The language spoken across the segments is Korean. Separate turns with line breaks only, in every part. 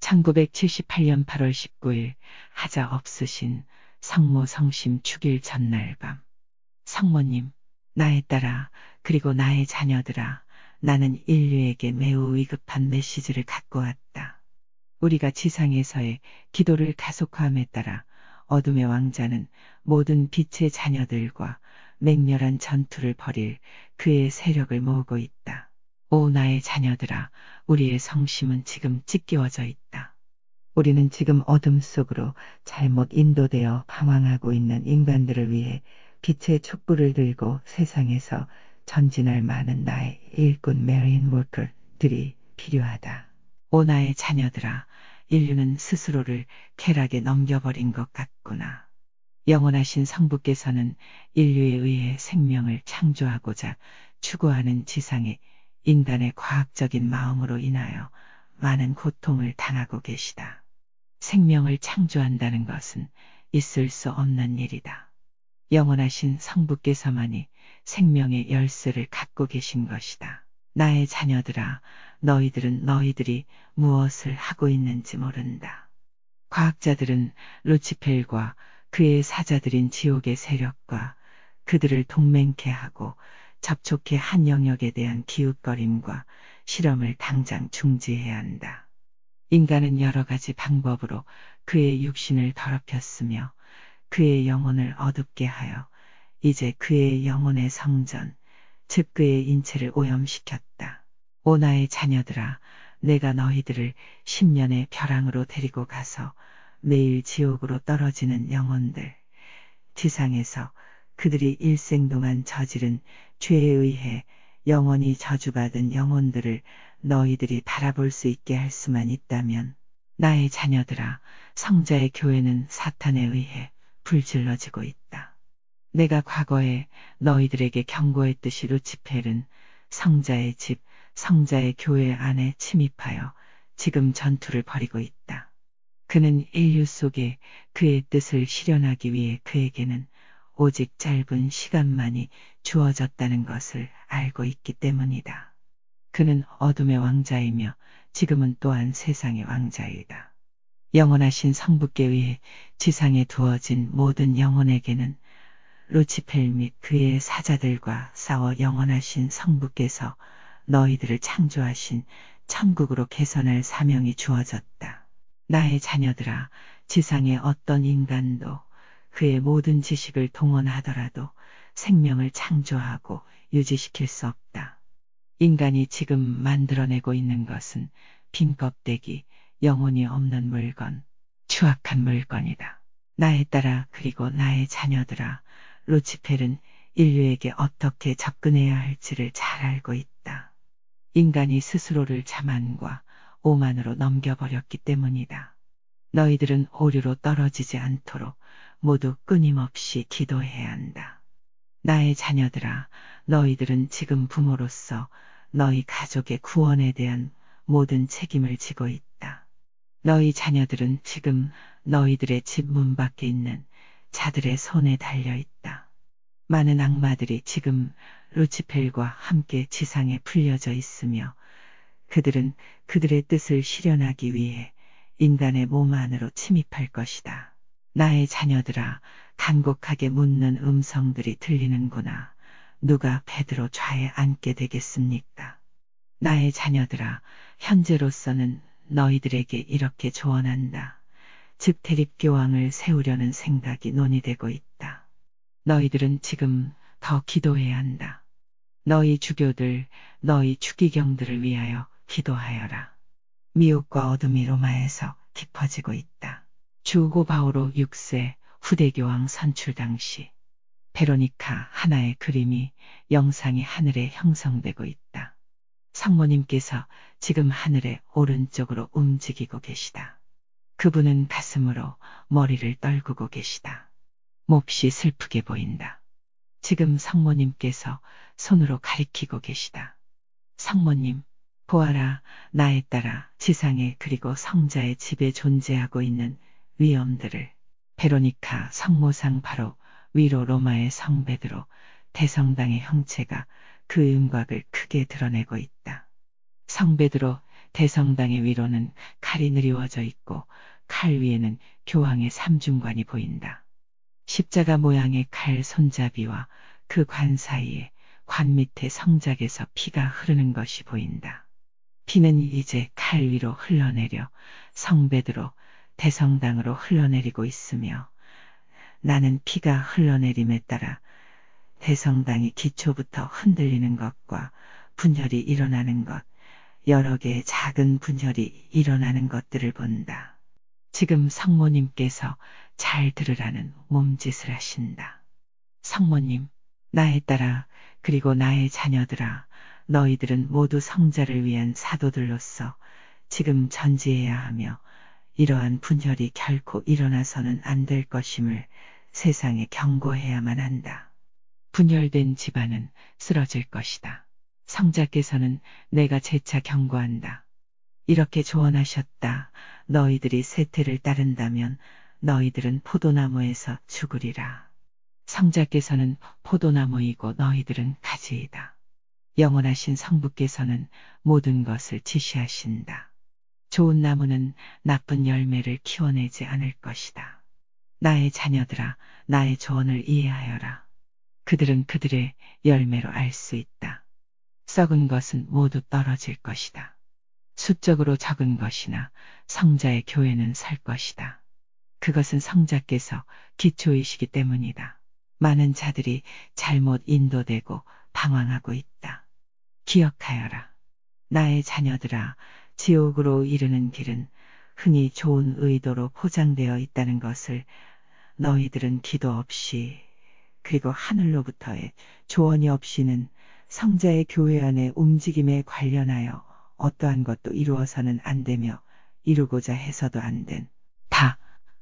1978년 8월 19일 하자 없으신 성모 성심 축일 전날 밤. 성모님, 나의 딸아, 그리고 나의 자녀들아, 나는 인류에게 매우 위급한 메시지를 갖고 왔다. 우리가 지상에서의 기도를 가속화함에 따라 어둠의 왕자는 모든 빛의 자녀들과 맹렬한 전투를 벌일 그의 세력을 모으고 있다. 오 나의 자녀들아, 우리의 성심은 지금 찢기워져 있다. 우리는 지금 어둠 속으로 잘못 인도되어 방황하고 있는 인간들을 위해 빛의 촛불을 들고 세상에서 전진할 많은 나의 일꾼 메리인 워커들이 필요하다. 오 나의 자녀들아, 인류는 스스로를 쾌락에 넘겨버린 것 같구나. 영원하신 성부께서는 인류에 의해 생명을 창조하고자 추구하는 지상의 인간의 과학적인 마음으로 인하여 많은 고통을 당하고 계시다. 생명을 창조한다는 것은 있을 수 없는 일이다. 영원하신 성부께서만이 생명의 열쇠를 갖고 계신 것이다. 나의 자녀들아, 너희들은 너희들이 무엇을 하고 있는지 모른다. 과학자들은 루치펠과 그의 사자들인 지옥의 세력과 그들을 동맹케 하고 접촉해 한 영역에 대한 기웃거림과 실험을 당장 중지해야 한다. 인간은 여러 가지 방법으로 그의 육신을 더럽혔으며 그의 영혼을 어둡게 하여 이제 그의 영혼의 성전, 즉 그의 인체를 오염시켰다. 오 나의 자녀들아, 내가 너희들을 10년의 벼랑으로 데리고 가서 매일 지옥으로 떨어지는 영혼들, 지상에서 그들이 일생 동안 저지른 죄에 의해 영원히 저주받은 영혼들을 너희들이 바라볼 수 있게 할 수만 있다면, 나의 자녀들아, 성자의 교회는 사탄에 의해 불질러지고 있다. 내가 과거에 너희들에게 경고했듯이 루치펠은 성자의 집, 성자의 교회 안에 침입하여 지금 전투를 벌이고 있다. 그는 인류 속에 그의 뜻을 실현하기 위해 그에게는 오직 짧은 시간만이 주어졌다는 것을 알고 있기 때문이다. 그는 어둠의 왕자이며 지금은 또한 세상의 왕자이다. 영원하신 성부께 의해 지상에 두어진 모든 영혼에게는 루치펠 및 그의 사자들과 싸워 영원하신 성부께서 너희들을 창조하신 천국으로 개선할 사명이 주어졌다. 나의 자녀들아, 지상의 어떤 인간도 그의 모든 지식을 동원하더라도 생명을 창조하고 유지시킬 수 없다. 인간이 지금 만들어내고 있는 것은 빈 껍데기, 영혼이 없는 물건, 추악한 물건이다. 나의 딸아, 그리고 나의 자녀들아, 루치펠은 인류에게 어떻게 접근해야 할지를 잘 알고 있다. 인간이 스스로를 자만과 오만으로 넘겨버렸기 때문이다. 너희들은 오류로 떨어지지 않도록 모두 끊임없이 기도해야 한다. 나의 자녀들아, 너희들은 지금 부모로서 너희 가족의 구원에 대한 모든 책임을 지고 있다. 너희 자녀들은 지금 너희들의 집 문 밖에 있는 자들의 손에 달려 있다. 많은 악마들이 지금 루치펠과 함께 지상에 풀려져 있으며 그들은 그들의 뜻을 실현하기 위해 인간의 몸 안으로 침입할 것이다. 나의 자녀들아, 간곡하게 묻는 음성들이 들리는구나. 누가 베드로 좌에 앉게 되겠습니까? 나의 자녀들아, 현재로서는 너희들에게 이렇게 조언한다. 즉 대립교황을 세우려는 생각이 논의되고 있다. 너희들은 지금 더 기도해야 한다. 너희 주교들, 너희 추기경들을 위하여 기도하여라. 미혹과 어둠이 로마에서 깊어지고 있다. 주고 바오로 6세 후대교황 선출 당시 베로니카 하나의 그림이 영상이 하늘에 형성되고 있다. 성모님께서 지금 하늘의 오른쪽으로 움직이고 계시다. 그분은 가슴으로 머리를 떨구고 계시다. 몹시 슬프게 보인다. 지금 성모님께서 손으로 가리키고 계시다. 성모님, 보아라, 나의 딸아, 지상에 그리고 성자의 집에 존재하고 있는 위험들을. 베로니카 성모상 바로 위로 로마의 성 베드로 대성당의 형체가 그 윤곽을 크게 드러내고 있다. 성 베드로 대성당의 위로는 칼이 느리워져 있고 칼 위에는 교황의 삼중관이 보인다. 십자가 모양의 칼 손잡이와 그 관 사이에 관 밑에 성작에서 피가 흐르는 것이 보인다. 피는 이제 칼 위로 흘러내려 성베드로 대성당으로 흘러내리고 있으며 나는 피가 흘러내림에 따라 대성당이 기초부터 흔들리는 것과 분열이 일어나는 것, 여러 개의 작은 분열이 일어나는 것들을 본다. 지금 성모님께서 잘 들으라는 몸짓을 하신다. 성모님, 나에 따라 그리고 나의 자녀들아, 너희들은 모두 성자를 위한 사도들로서 지금 전지해야 하며 이러한 분열이 결코 일어나서는 안 될 것임을 세상에 경고해야만 한다. 분열된 집안은 쓰러질 것이다. 성자께서는 내가 재차 경고한다. 이렇게 조언하셨다. 너희들이 세태를 따른다면 너희들은 포도나무에서 죽으리라. 성자께서는 포도나무이고 너희들은 가지이다. 영원하신 성부께서는 모든 것을 지시하신다. 좋은 나무는 나쁜 열매를 키워내지 않을 것이다. 나의 자녀들아, 나의 조언을 이해하여라. 그들은 그들의 열매로 알 수 있다. 썩은 것은 모두 떨어질 것이다. 수적으로 적은 것이나 성자의 교회는 설 것이다. 그것은 성자께서 기초이시기 때문이다. 많은 자들이 잘못 인도되고 방황하고 있다. 기억하여라. 나의 자녀들아, 지옥으로 이르는 길은 흔히 좋은 의도로 포장되어 있다는 것을 너희들은 기도 없이 그리고 하늘로부터의 조언이 없이는 성자의 교회 안의 움직임에 관련하여 어떠한 것도 이루어서는 안 되며 이루고자 해서도 안 된 다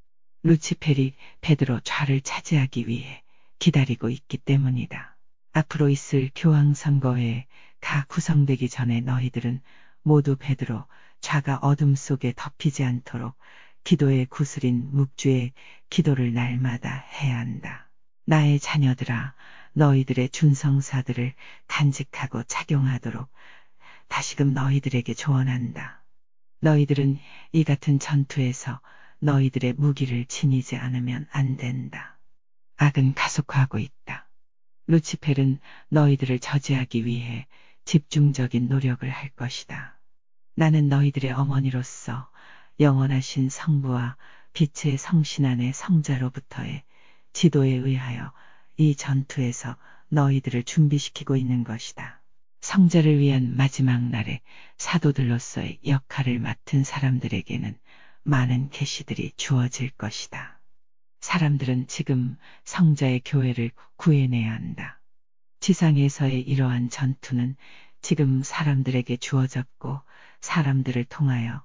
루치페리 베드로 좌를 차지하기 위해 기다리고 있기 때문이다. 앞으로 있을 교황 선거에 가 구성되기 전에 너희들은 모두 베드로 좌가 어둠 속에 덮이지 않도록 기도의 구슬인 묵주의 기도를 날마다 해야 한다. 나의 자녀들아, 너희들의 준성사들을 간직하고 착용하도록 다시금 너희들에게 조언한다. 너희들은 이 같은 전투에서 너희들의 무기를 지니지 않으면 안 된다. 악은 가속화하고 있다. 루치펠은 너희들을 저지하기 위해 집중적인 노력을 할 것이다. 나는 너희들의 어머니로서 영원하신 성부와 빛의 성신 안의 성자로부터의 지도에 의하여 이 전투에서 너희들을 준비시키고 있는 것이다. 성자를 위한 마지막 날에 사도들로서의 역할을 맡은 사람들에게는 많은 계시들이 주어질 것이다. 사람들은 지금 성자의 교회를 구해내야 한다. 지상에서의 이러한 전투는 지금 사람들에게 주어졌고 사람들을 통하여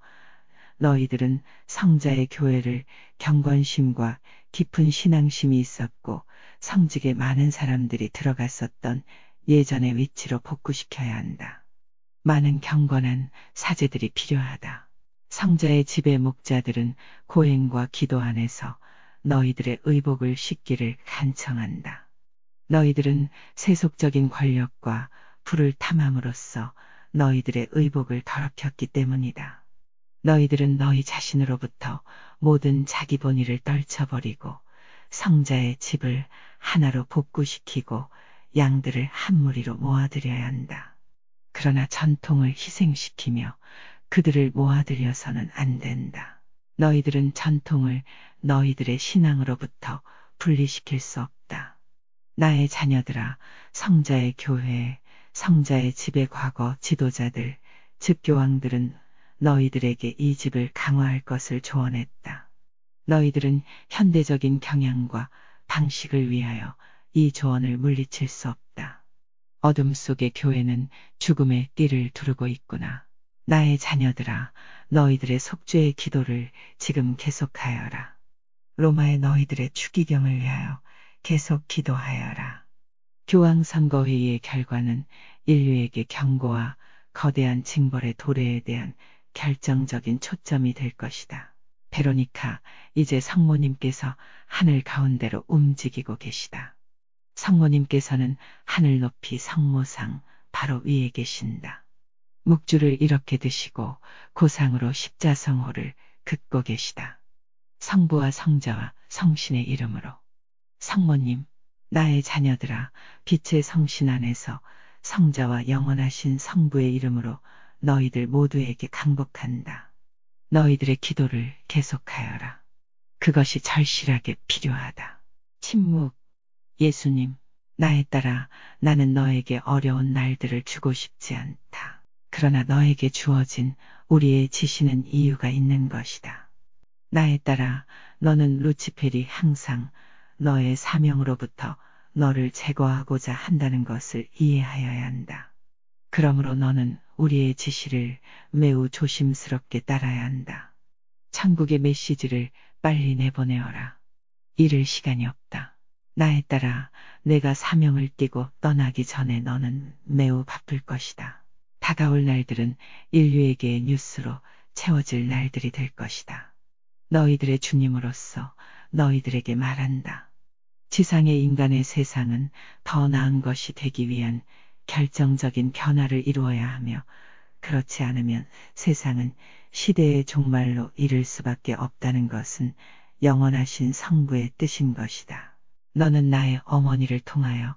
너희들은 성자의 교회를 경건심과 깊은 신앙심이 있었고 성직에 많은 사람들이 들어갔었던 예전의 위치로 복구시켜야 한다. 많은 경건한 사제들이 필요하다. 성자의 집의 목자들은 고행과 기도 안에서 너희들의 의복을 씻기를 간청한다. 너희들은 세속적인 권력과 불을 탐함으로써 너희들의 의복을 더럽혔기 때문이다. 너희들은 너희 자신으로부터 모든 자기 본의를 떨쳐버리고 성자의 집을 하나로 복구시키고 양들을 한 무리로 모아들여야 한다. 그러나 전통을 희생시키며 그들을 모아들여서는 안 된다. 너희들은 전통을 너희들의 신앙으로부터 분리시킬 수 없다. 나의 자녀들아, 성자의 교회, 성자의 집의 과거 지도자들, 즉 교황들은 너희들에게 이 집을 강화할 것을 조언했다. 너희들은 현대적인 경향과 방식을 위하여 이 조언을 물리칠 수 없다. 어둠 속의 교회는 죽음의 띠를 두르고 있구나. 나의 자녀들아, 너희들의 속죄의 기도를 지금 계속하여라. 로마의 너희들의 추기경을 위하여 계속 기도하여라. 교황선거회의의 결과는 인류에게 경고와 거대한 징벌의 도래에 대한 결정적인 초점이 될 것이다. 베로니카, 이제 성모님께서 하늘 가운데로 움직이고 계시다. 성모님께서는 하늘 높이 성모상 바로 위에 계신다. 묵주를 이렇게 드시고 고상으로 십자성호를 긋고 계시다. 성부와 성자와 성신의 이름으로. 성모님, 나의 자녀들아, 빛의 성신 안에서 성자와 영원하신 성부의 이름으로 너희들 모두에게 강복한다. 너희들의 기도를 계속하여라. 그것이 절실하게 필요하다. 침묵. 예수님, 나에 따라 나는 너에게 어려운 날들을 주고 싶지 않다. 그러나 너에게 주어진 우리의 지시는 이유가 있는 것이다. 나에 따라 너는 루치펠이 항상 너의 사명으로부터 너를 제거하고자 한다는 것을 이해하여야 한다. 그러므로 너는 우리의 지시를 매우 조심스럽게 따라야 한다. 천국의 메시지를 빨리 내보내어라. 잃을 시간이 없다. 나에 따라 내가 사명을 띠고 떠나기 전에 너는 매우 바쁠 것이다. 다가올 날들은 인류에게의 뉴스로 채워질 날들이 될 것이다. 너희들의 주님으로서 너희들에게 말한다. 지상의 인간의 세상은 더 나은 것이 되기 위한 결정적인 변화를 이루어야 하며 그렇지 않으면 세상은 시대의 종말로 이를 수밖에 없다는 것은 영원하신 성부의 뜻인 것이다. 너는 나의 어머니를 통하여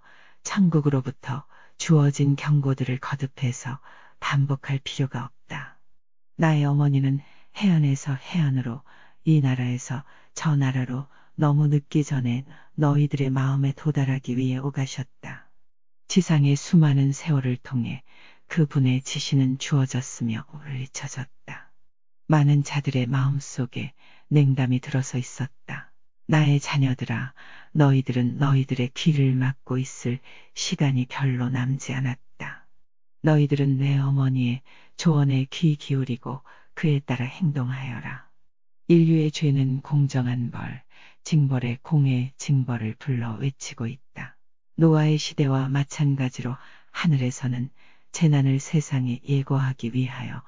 천국으로부터 주어진 경고들을 거듭해서 반복할 필요가 없다. 나의 어머니는 해안에서 해안으로, 이 나라에서 저 나라로 너무 늦기 전에 너희들의 마음에 도달하기 위해 오가셨다. 지상의 수많은 세월을 통해 그분의 지시는 주어졌으며 울리쳐졌다. 많은 자들의 마음속에 냉담이 들어서 있었다. 나의 자녀들아, 너희들은 너희들의 귀를 막고 있을 시간이 별로 남지 않았다. 너희들은 내 어머니의 조언에 귀 기울이고 그에 따라 행동하여라. 인류의 죄는 공정한 벌, 징벌의 공의 징벌을 불러 외치고 있다. 노아의 시대와 마찬가지로 하늘에서는 재난을 세상에 예고하기 위하여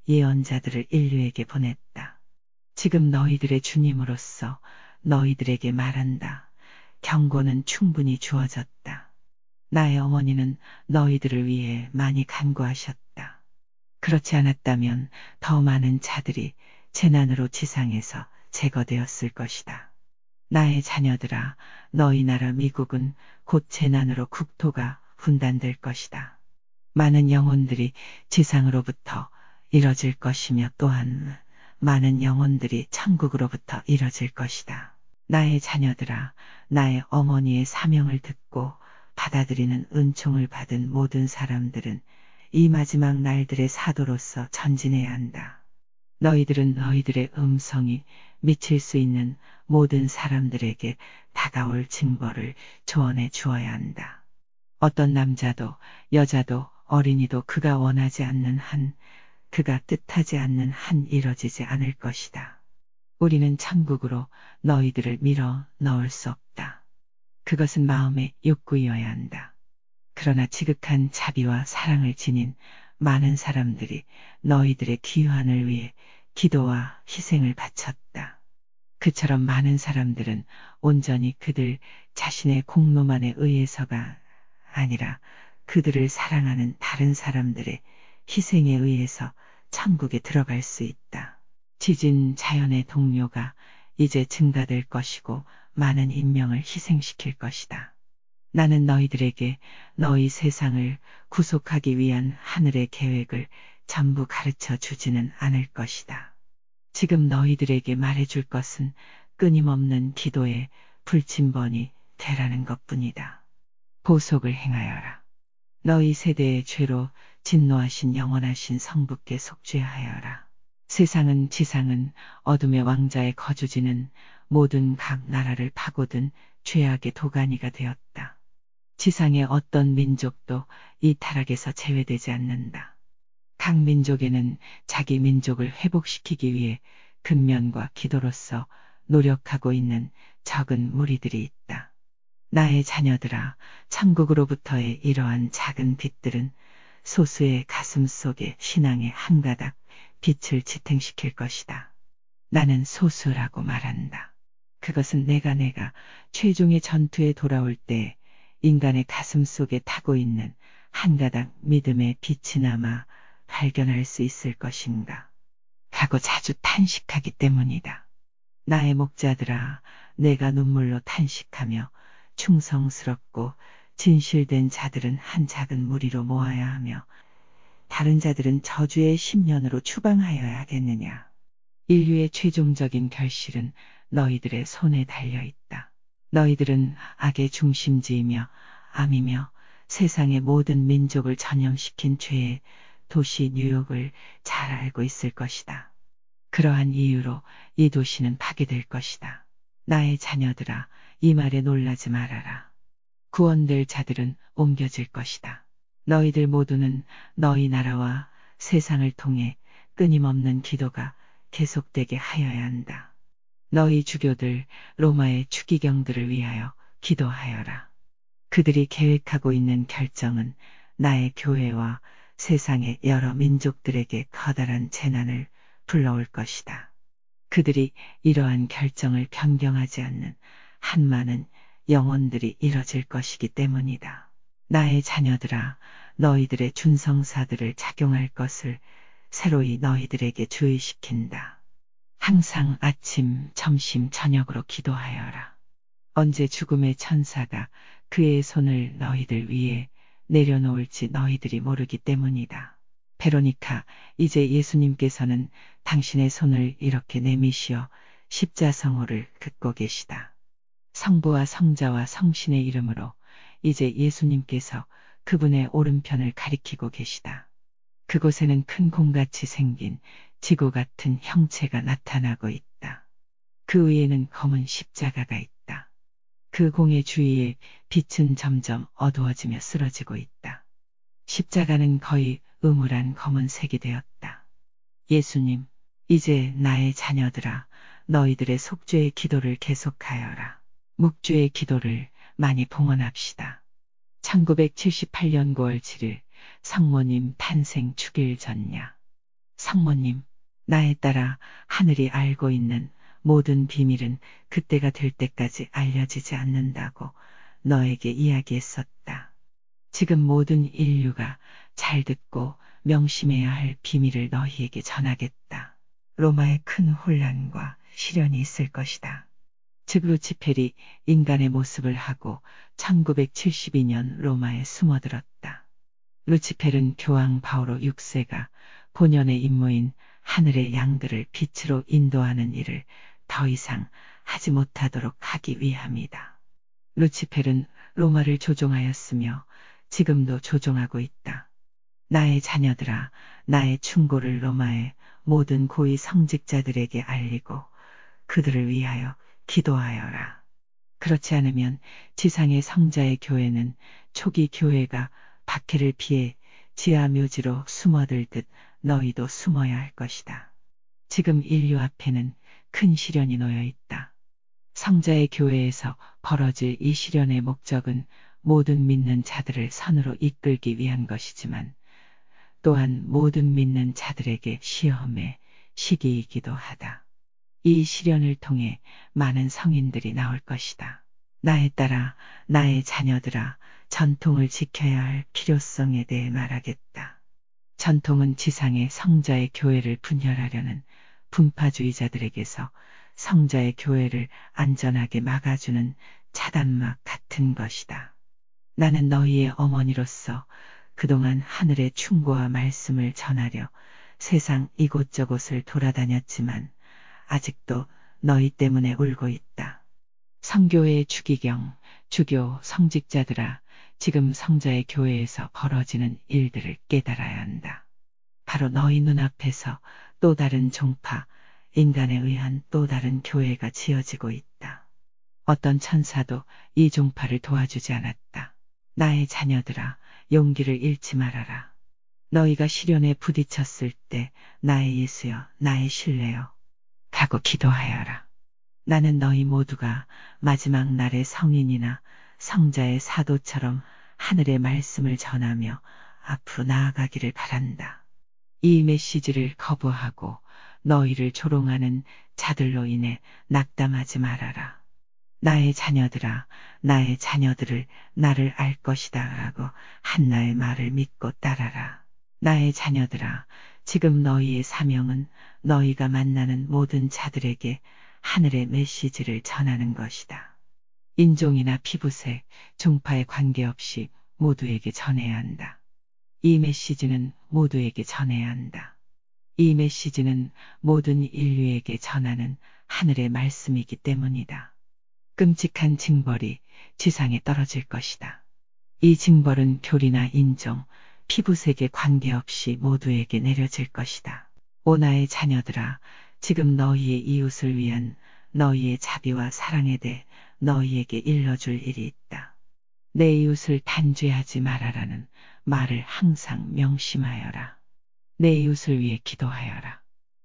예언자들을 인류에게 보냈다. 지금 너희들의 주님으로서 너희들에게 말한다. 경고는 충분히 주어졌다. 나의 어머니는 너희들을 위해 많이 간구하셨다. 그렇지 않았다면 더 많은 자들이 재난으로 지상에서 제거되었을 것이다. 나의 자녀들아, 너희 나라 미국은 곧 재난으로 국토가 분단될 것이다. 많은 영혼들이 지상으로부터 이뤄질 것이며 또한 많은 영혼들이 천국으로부터 이뤄질 것이다. 나의 자녀들아, 나의 어머니의 사명을 듣고 받아들이는 은총을 받은 모든 사람들은 이 마지막 날들의 사도로서 전진해야 한다. 너희들은 너희들의 음성이 미칠 수 있는 모든 사람들에게 다가올 징벌을 조언해 주어야 한다. 어떤 남자도 여자도 어린이도 그가 원하지 않는 한, 그가 뜻하지 않는 한 이뤄지지 않을 것이다. 우리는 천국으로 너희들을 밀어 넣을 수 없다. 그것은 마음의 욕구이어야 한다. 그러나 지극한 자비와 사랑을 지닌 많은 사람들이 너희들의 귀환을 위해 기도와 희생을 바쳤다. 그처럼 많은 사람들은 온전히 그들 자신의 공로만에 의해서가 아니라 그들을 사랑하는 다른 사람들의 희생에 의해서 천국에 들어갈 수 있다. 지진 자연의 동료가 이제 증가될 것이고 많은 인명을 희생시킬 것이다. 나는 너희들에게 너희 세상을 구속하기 위한 하늘의 계획을 전부 가르쳐 주지는 않을 것이다. 지금 너희들에게 말해줄 것은 끊임없는 기도의 불침번이 되라는 것뿐이다. 보속을 행하여라. 너희 세대의 죄로 진노하신 영원하신 성부께 속죄하여라. 세상은 지상은 어둠의 왕자의 거주지는 모든 각 나라를 파고든 죄악의 도가니가 되었다. 지상의 어떤 민족도 이 타락에서 제외되지 않는다. 각 민족에는 자기 민족을 회복시키기 위해 근면과 기도로서 노력하고 있는 적은 무리들이 있다. 나의 자녀들아, 천국으로부터의 이러한 작은 빛들은 소수의 가슴 속에 신앙의 한 가닥 빛을 지탱시킬 것이다. 나는 소수라고 말한다. 그것은 내가 최종의 전투에 돌아올 때 인간의 가슴 속에 타고 있는 한 가닥 믿음의 빛이 남아 발견할 수 있을 것인가 하고 자주 탄식하기 때문이다. 나의 목자들아, 내가 눈물로 탄식하며 충성스럽고 진실된 자들은 한 작은 무리로 모아야 하며 다른 자들은 저주의 10년으로 추방하여야 하겠느냐. 인류의 최종적인 결실은 너희들의 손에 달려 있다. 너희들은 악의 중심지이며 암이며 세상의 모든 민족을 전염시킨 죄의 도시 뉴욕을 잘 알고 있을 것이다. 그러한 이유로 이 도시는 파괴될 것이다. 나의 자녀들아, 이 말에 놀라지 말아라. 구원될 자들은 옮겨질 것이다. 너희들 모두는 너희 나라와 세상을 통해 끊임없는 기도가 계속되게 하여야 한다. 너희 주교들, 로마의 추기경들을 위하여 기도하여라. 그들이 계획하고 있는 결정은 나의 교회와 세상의 여러 민족들에게 커다란 재난을 불러올 것이다. 그들이 이러한 결정을 변경하지 않는 한 많은 영혼들이 이뤄질 것이기 때문이다. 나의 자녀들아, 너희들의 준성사들을 작용할 것을 새로이 너희들에게 주의시킨다. 항상 아침, 점심, 저녁으로 기도하여라. 언제 죽음의 천사가 그의 손을 너희들 위에 내려놓을지 너희들이 모르기 때문이다. 베로니카, 이제 예수님께서는 당신의 손을 이렇게 내미시어 십자성호를 긋고 계시다. 성부와 성자와 성신의 이름으로 이제 예수님께서 그분의 오른편을 가리키고 계시다. 그곳에는 큰 공같이 생긴 지구 같은 형체가 나타나고 있다. 그 위에는 검은 십자가가 있다. 그 공의 주위에 빛은 점점 어두워지며 쓰러지고 있다. 십자가는 거의 음울한 검은색이 되었다. 예수님, 이제 나의 자녀들아, 너희들의 속죄의 기도를 계속하여라. 묵주의 기도를 많이 봉헌합시다. 1978년 9월 7일 성모님 탄생 축일 전야. 성모님, 나에 따라 하늘이 알고 있는 모든 비밀은 그때가 될 때까지 알려지지 않는다고 너에게 이야기했었다. 지금 모든 인류가 잘 듣고 명심해야 할 비밀을 너희에게 전하겠다. 로마에 큰 혼란과 시련이 있을 것이다. 즉 루치펠이 인간의 모습을 하고 1972년 로마에 숨어들었다. 루치펠은 교황 바오로 6세가 본연의 임무인 하늘의 양들을 빛으로 인도하는 일을 더 이상 하지 못하도록 하기 위함이다. 루치펠은 로마를 조종하였으며 지금도 조종하고 있다. 나의 자녀들아, 나의 충고를 로마의 모든 고위 성직자들에게 알리고 그들을 위하여 기도하여라. 그렇지 않으면 지상의 성자의 교회는 초기 교회가 박해를 피해 지하 묘지로 숨어들듯 너희도 숨어야 할 것이다. 지금 인류 앞에는 큰 시련이 놓여 있다. 성자의 교회에서 벌어질 이 시련의 목적은 모든 믿는 자들을 선으로 이끌기 위한 것이지만 또한 모든 믿는 자들에게 시험의 시기이기도 하다. 이 시련을 통해 많은 성인들이 나올 것이다. 나에 따라 나의 자녀들아, 전통을 지켜야 할 필요성에 대해 말하겠다. 전통은 지상의 성자의 교회를 분열하려는 분파주의자들에게서 성자의 교회를 안전하게 막아주는 차단막 같은 것이다. 나는 너희의 어머니로서 그동안 하늘의 충고와 말씀을 전하려 세상 이곳저곳을 돌아다녔지만 아직도 너희 때문에 울고 있다. 성교회의 추기경, 주교, 성직자들아, 지금 성자의 교회에서 벌어지는 일들을 깨달아야 한다. 바로 너희 눈앞에서 또 다른 종파, 인간에 의한 또 다른 교회가 지어지고 있다. 어떤 천사도 이 종파를 도와주지 않았다. 나의 자녀들아, 용기를 잃지 말아라. 너희가 시련에 부딪혔을 때 나의 예수여, 나의 신뢰여 하고 기도하여라. 나는 너희 모두가 마지막 날의 성인이나 성자의 사도처럼 하늘의 말씀을 전하며 앞으로 나아가기를 바란다. 이 메시지를 거부하고 너희를 조롱하는 자들로 인해 낙담하지 말아라. 나의 자녀들아, 나의 자녀들을 나를 알 것이다 라고 한나의 말을 믿고 따라라. 나의 자녀들아, 지금 너희의 사명은 너희가 만나는 모든 자들에게 하늘의 메시지를 전하는 것이다. 인종이나 피부색, 종파에 관계없이 모두에게 전해야 한다. 이 메시지는 모두에게 전해야 한다. 이 메시지는 모든 인류에게 전하는 하늘의 말씀이기 때문이다. 끔찍한 징벌이 지상에 떨어질 것이다. 이 징벌은 교리나 인종, 피부색에 관계없이 모두에게 내려질 것이다. 오 나의 자녀들아, 지금 너희의 이웃을 위한 너희의 자비와 사랑에 대해 너희에게 일러줄 일이 있다. 내 이웃을 단죄하지 말아라는 말을 항상 명심하여라. 내 이웃을 위해 기도하여라.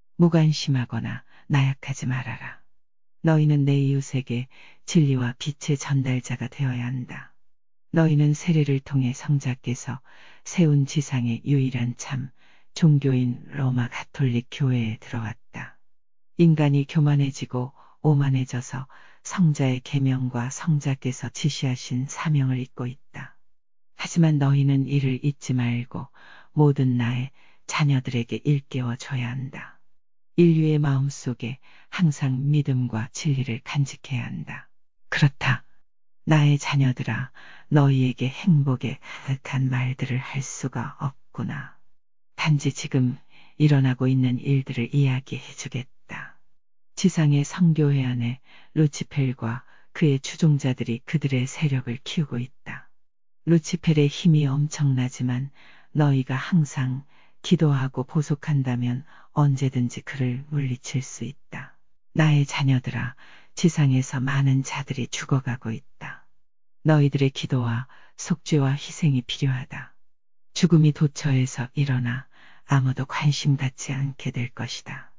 무관심하거나 나약하지 말아라. 너희는 내 이웃에게 진리와 빛의 전달자가 되어야 한다. 너희는 세례를 통해 성자께서 세운 지상의 유일한 참 종교인 로마 가톨릭 교회에 들어왔다. 인간이 교만해지고 오만해져서 성자의 계명과 성자께서 지시하신 사명을 잊고 있다. 하지만 너희는 이를 잊지 말고 모든 나의 자녀들에게 일깨워 줘야 한다. 인류의 마음속에 항상 믿음과 진리를 간직해야 한다. 그렇다. 나의 자녀들아, 너희에게 행복에 가득한 말들을 할 수가 없구나. 단지 지금 일어나고 있는 일들을 이야기해 주겠다. 지상의 성교회 안에 루치펠과 그의 추종자들이 그들의 세력을 키우고 있다. 루치펠의 힘이 엄청나지만 너희가 항상 기도하고 보속한다면 언제든지 그를 물리칠 수 있다. 나의 자녀들아, 지상에서 많은 자들이 죽어가고 있다. 너희들의 기도와 속죄와 희생이 필요하다. 죽음이 도처에서 일어나 아무도 관심 갖지 않게 될 것이다.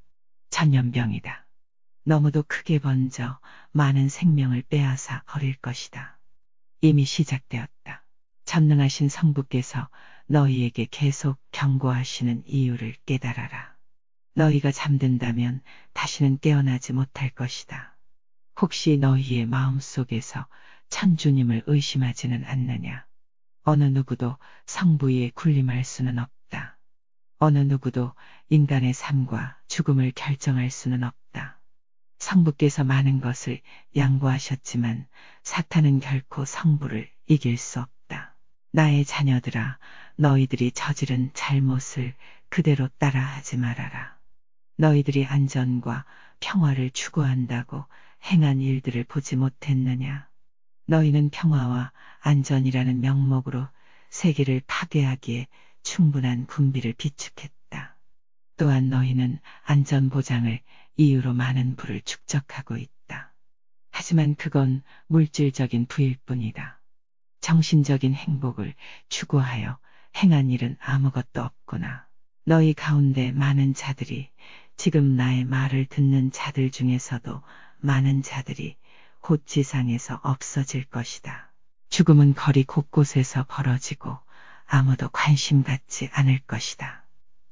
전염병이다. 너무도 크게 번져 많은 생명을 빼앗아 버릴 것이다. 이미 시작되었다. 전능하신 성부께서 너희에게 계속 경고하시는 이유를 깨달아라. 너희가 잠든다면 다시는 깨어나지 못할 것이다. 혹시 너희의 마음속에서 천주님을 의심하지는 않느냐? 어느 누구도 성부에 군림할 수는 없다. 어느 누구도 인간의 삶과 죽음을 결정할 수는 없다. 성부께서 많은 것을 양보하셨지만 사탄은 결코 성부를 이길 수 없다. 나의 자녀들아, 너희들이 저지른 잘못을 그대로 따라하지 말아라. 너희들이 안전과 평화를 추구한다고 행한 일들을 보지 못했느냐? 너희는 평화와 안전이라는 명목으로 세계를 파괴하기에 충분한 군비를 비축했다. 또한 너희는 안전보장을 이유로 많은 부를 축적하고 있다. 하지만 그건 물질적인 부일 뿐이다. 정신적인 행복을 추구하여 행한 일은 아무것도 없구나. 너희 가운데 많은 자들이 지금 나의 말을 듣는 자들 중에서도 많은 자들이 곧 지상에서 없어질 것이다. 죽음은 거리 곳곳에서 벌어지고 아무도 관심 갖지 않을 것이다.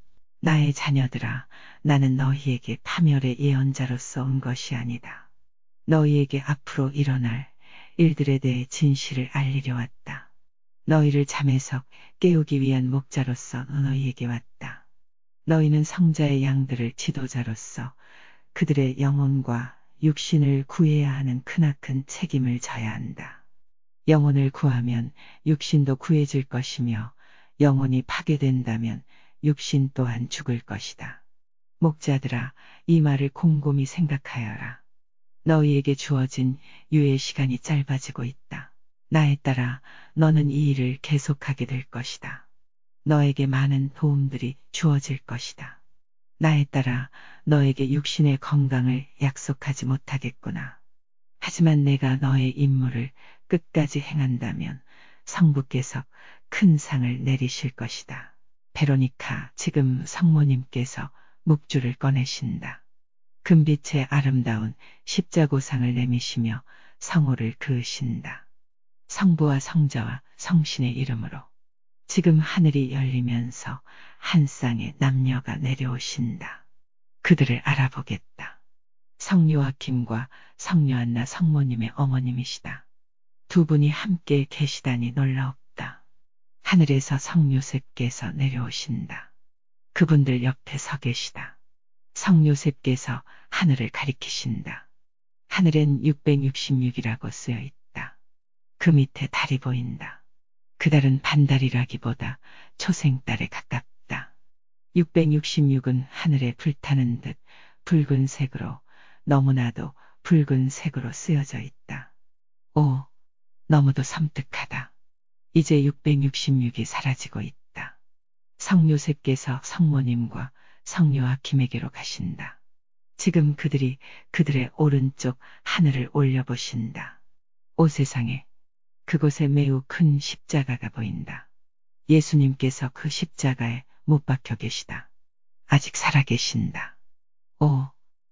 나의 자녀들아, 나는 너희에게 파멸의 예언자로서 온 것이 아니다. 너희에게 앞으로 일어날 일들에 대해 진실을 알리려 왔다. 너희를 잠에서 깨우기 위한 목자로서 너희에게 왔다. 너희는 성자의 양들을 지도자로서 그들의 영혼과 육신을 구해야 하는 크나큰 책임을 져야 한다. 영혼을 구하면 육신도 구해질 것이며 영혼이 파괴된다면 육신 또한 죽을 것이다. 목자들아, 이 말을 곰곰이 생각하여라. 너희에게 주어진 유예 시간이 짧아지고 있다. 나에 따라 너는 이 일을 계속하게 될 것이다. 너에게 많은 도움들이 주어질 것이다. 나에 따라 너에게 육신의 건강을 약속하지 못하겠구나. 하지만 내가 너의 임무를 끝까지 행한다면 성부께서 큰 상을 내리실 것이다. 베로니카, 지금 성모님께서 묵주를 꺼내신다. 금빛의 아름다운 십자고상을 내미시며 성호를 그으신다. 성부와 성자와 성신의 이름으로 지금 하늘이 열리면서 한 쌍의 남녀가 내려오신다. 그들을 알아보겠다. 성요아킴과 성요한나 성모님의 어머님이시다. 두 분이 함께 계시다니 놀라웠다. 하늘에서 성 요셉께서 내려오신다. 그분들 옆에 서 계시다. 성 요셉께서 하늘을 가리키신다. 하늘엔 666이라고 쓰여 있다. 그 밑에 달이 보인다. 그 달은 반달이라기보다 초생달에 가깝다. 666은 하늘에 불타는 듯 붉은색으로 너무나도 붉은색으로 쓰여져 있다. 오, 너무도 섬뜩하다. 이제 666이 사라지고 있다. 성 요셉께서 성모님과 성 요아킴에게로 가신다. 지금 그들이 그들의 오른쪽 하늘을 올려보신다. 오 세상에, 그곳에 매우 큰 십자가가 보인다. 예수님께서 그 십자가에 못 박혀 계시다. 아직 살아 계신다. 오,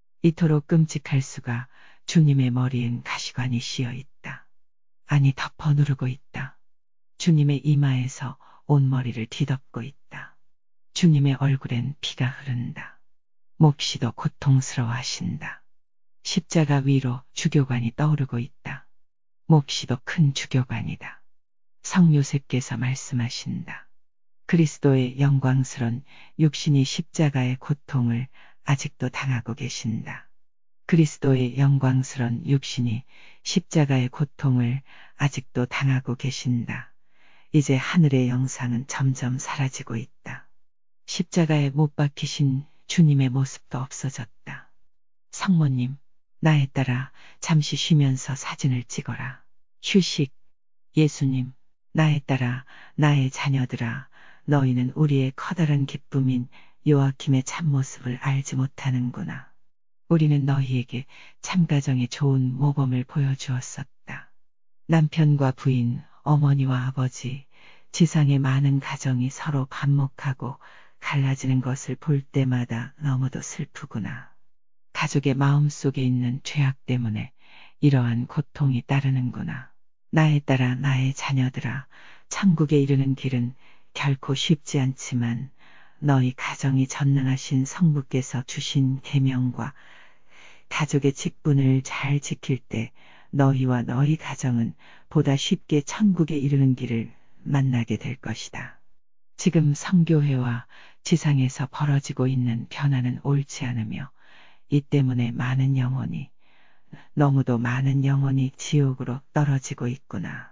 이토록 끔찍할 수가. 주님의 머리엔 가시관이 씌어 있다. 아니 덮어 누르고 있다. 주님의 이마에서 온머리를 뒤덮고 있다. 주님의 얼굴엔 피가 흐른다. 몹시도 고통스러워하신다. 십자가 위로 주교관이 떠오르고 있다. 몹시도 큰 주교관이다. 성 요셉께서 말씀하신다. 그리스도의 영광스런 육신이 십자가의 고통을 아직도 당하고 계신다. 그리스도의 영광스런 육신이 십자가의 고통을 아직도 당하고 계신다. 이제 하늘의 영상은 점점 사라지고 있다. 십자가에 못 박히신 주님의 모습도 없어졌다. 성모님, 나에 따라 잠시 쉬면서 사진을 찍어라. 휴식. 예수님, 나에 따라 나의 자녀들아, 너희는 우리의 커다란 기쁨인 요아킴의 참모습을 알지 못하는구나. 우리는 너희에게 참가정의 좋은 모범을 보여주었었다. 남편과 부인, 어머니와 아버지, 지상의 많은 가정이 서로 반목하고 갈라지는 것을 볼 때마다 너무도 슬프구나. 가족의 마음속에 있는 죄악 때문에 이러한 고통이 따르는구나. 나에 따라 나의 자녀들아, 천국에 이르는 길은 결코 쉽지 않지만 너희 가정이 전능하신 성부께서 주신 계명과 가족의 직분을 잘 지킬 때 너희와 너희 가정은 보다 쉽게 천국에 이르는 길을 만나게 될 것이다. 지금 성교회와 지상에서 벌어지고 있는 변화는 옳지 않으며 이 때문에 많은 영혼이, 너무도 많은 영혼이 지옥으로 떨어지고 있구나.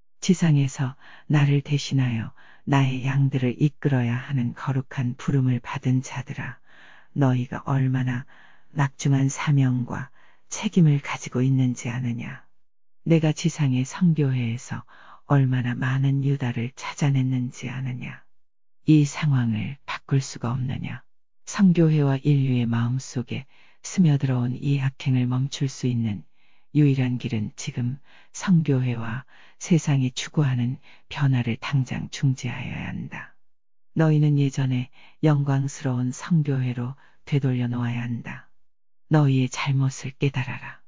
지상에서 나를 대신하여 나의 양들을 이끌어야 하는 거룩한 부름을 받은 자들아, 너희가 얼마나 막중한 사명과 책임을 가지고 있는지 아느냐. 내가 지상의 성교회에서 얼마나 많은 유다를 찾아냈는지 아느냐. 이 상황을 바꿀 수가 없느냐. 성교회와 인류의 마음속에 스며들어온 이 악행을 멈출 수 있는 유일한 길은 지금 성교회와 세상이 추구하는 변화를 당장 중지하여야 한다. 너희는 예전에 영광스러운 성교회로 되돌려 놓아야 한다. 너희의 잘못을 깨달아라.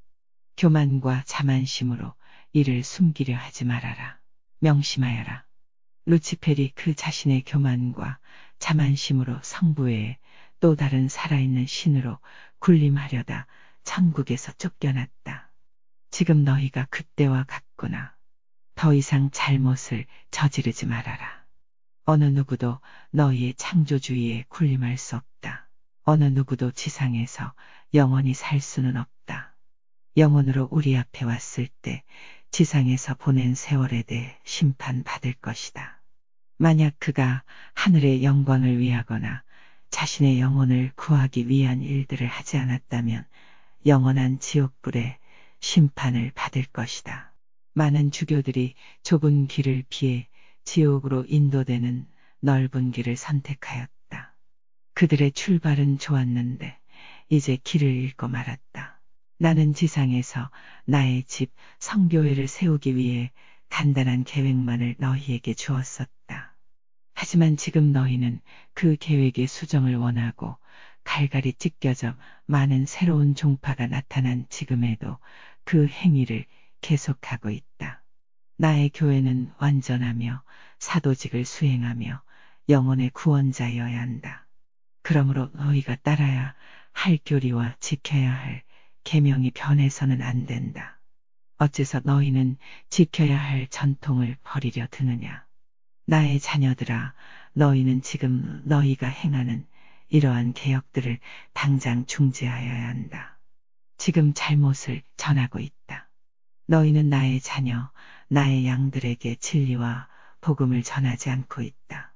교만과 자만심으로 이를 숨기려 하지 말아라. 명심하여라. 루치펠이 그 자신의 교만과 자만심으로 성부의 또 다른 살아있는 신으로 군림하려다 천국에서 쫓겨났다. 지금 너희가 그때와 같구나. 더 이상 잘못을 저지르지 말아라. 어느 누구도 너희의 창조주의에 군림할 수 없다. 어느 누구도 지상에서 영원히 살 수는 없다. 영혼으로 우리 앞에 왔을 때 지상에서 보낸 세월에 대해 심판받을 것이다. 만약 그가 하늘의 영광을 위하거나 자신의 영혼을 구하기 위한 일들을 하지 않았다면 영원한 지옥불의 심판을 받을 것이다. 많은 주교들이 좁은 길을 피해 지옥으로 인도되는 넓은 길을 선택하였다. 그들의 출발은 좋았는데 이제 길을 잃고 말았다. 나는 지상에서 나의 집 성교회를 세우기 위해 간단한 계획만을 너희에게 주었었다. 하지만 지금 너희는 그 계획의 수정을 원하고 갈갈이 찢겨져 많은 새로운 종파가 나타난 지금에도 그 행위를 계속하고 있다. 나의 교회는 완전하며 사도직을 수행하며 영혼의 구원자여야 한다. 그러므로 너희가 따라야 할 교리와 지켜야 할 계명이 변해서는 안 된다. 어째서 너희는 지켜야 할 전통을 버리려 드느냐. 나의 자녀들아, 너희는 지금 너희가 행하는 이러한 개혁들을 당장 중지하여야 한다. 지금 잘못을 전하고 있다. 너희는 나의 자녀, 나의 양들에게 진리와 복음을 전하지 않고 있다.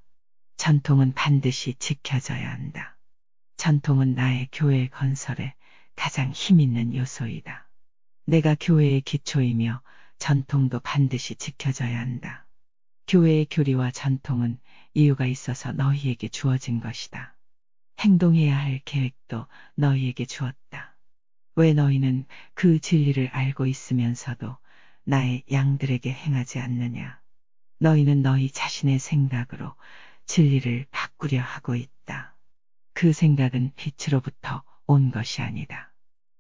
전통은 반드시 지켜져야 한다. 전통은 나의 교회 건설에 가장 힘있는 요소이다. 내가 교회의 기초이며 전통도 반드시 지켜져야 한다. 교회의 교리와 전통은 이유가 있어서 너희에게 주어진 것이다. 행동해야 할 계획도 너희에게 주었다. 왜 너희는 그 진리를 알고 있으면서도 나의 양들에게 행하지 않느냐? 너희는 너희 자신의 생각으로 진리를 바꾸려 하고 있다. 그 생각은 빛으로부터 온 것이 아니다.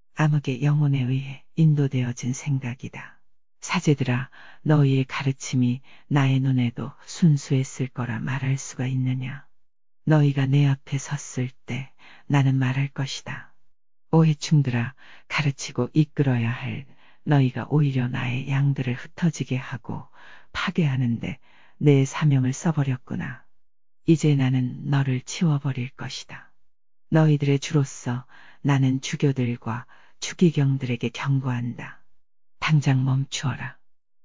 암흑의 영혼에 의해 인도되어진 생각이다. 사제들아, 너희의 가르침이 나의 눈에도 순수했을 거라 말할 수가 있느냐? 너희가 내 앞에 섰을 때 나는 말할 것이다. 오해충들아, 가르치고 이끌어야 할 너희가 오히려 나의 양들을 흩어지게 하고 파괴하는데 내 사명을 써버렸구나. 이제 나는 너를 치워버릴 것이다. 너희들의 주로서 나는 주교들과 추기경들에게 경고한다. 당장 멈추어라.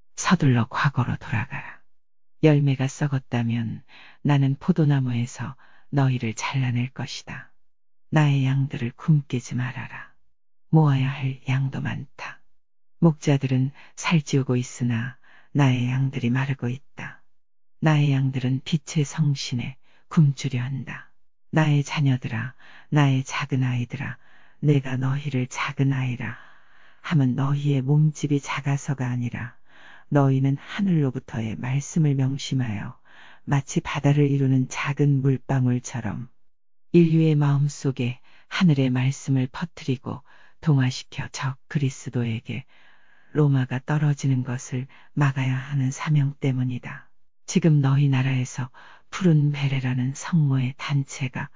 서둘러 과거로 돌아가라. 열매가 썩었다면 나는 포도나무에서 너희를 잘라낼 것이다. 나의 양들을 굶기지 말아라. 모아야 할 양도 많다. 목자들은 살찌우고 있으나 나의 양들이 마르고 있다. 나의 양들은 빛의 성신에 굶주려 한다. 나의 자녀들아, 나의 작은 아이들아, 내가 너희를 작은 아이라 함은 너희의 몸집이 작아서가 아니라 너희는 하늘로부터의 말씀을 명심하여 마치 바다를 이루는 작은 물방울처럼 인류의 마음속에 하늘의 말씀을 퍼뜨리고 동화시켜 적 그리스도에게 로마가 떨어지는 것을 막아야 하는 사명 때문이다. 지금 너희 나라에서 푸른 베레라는 성모의 단체가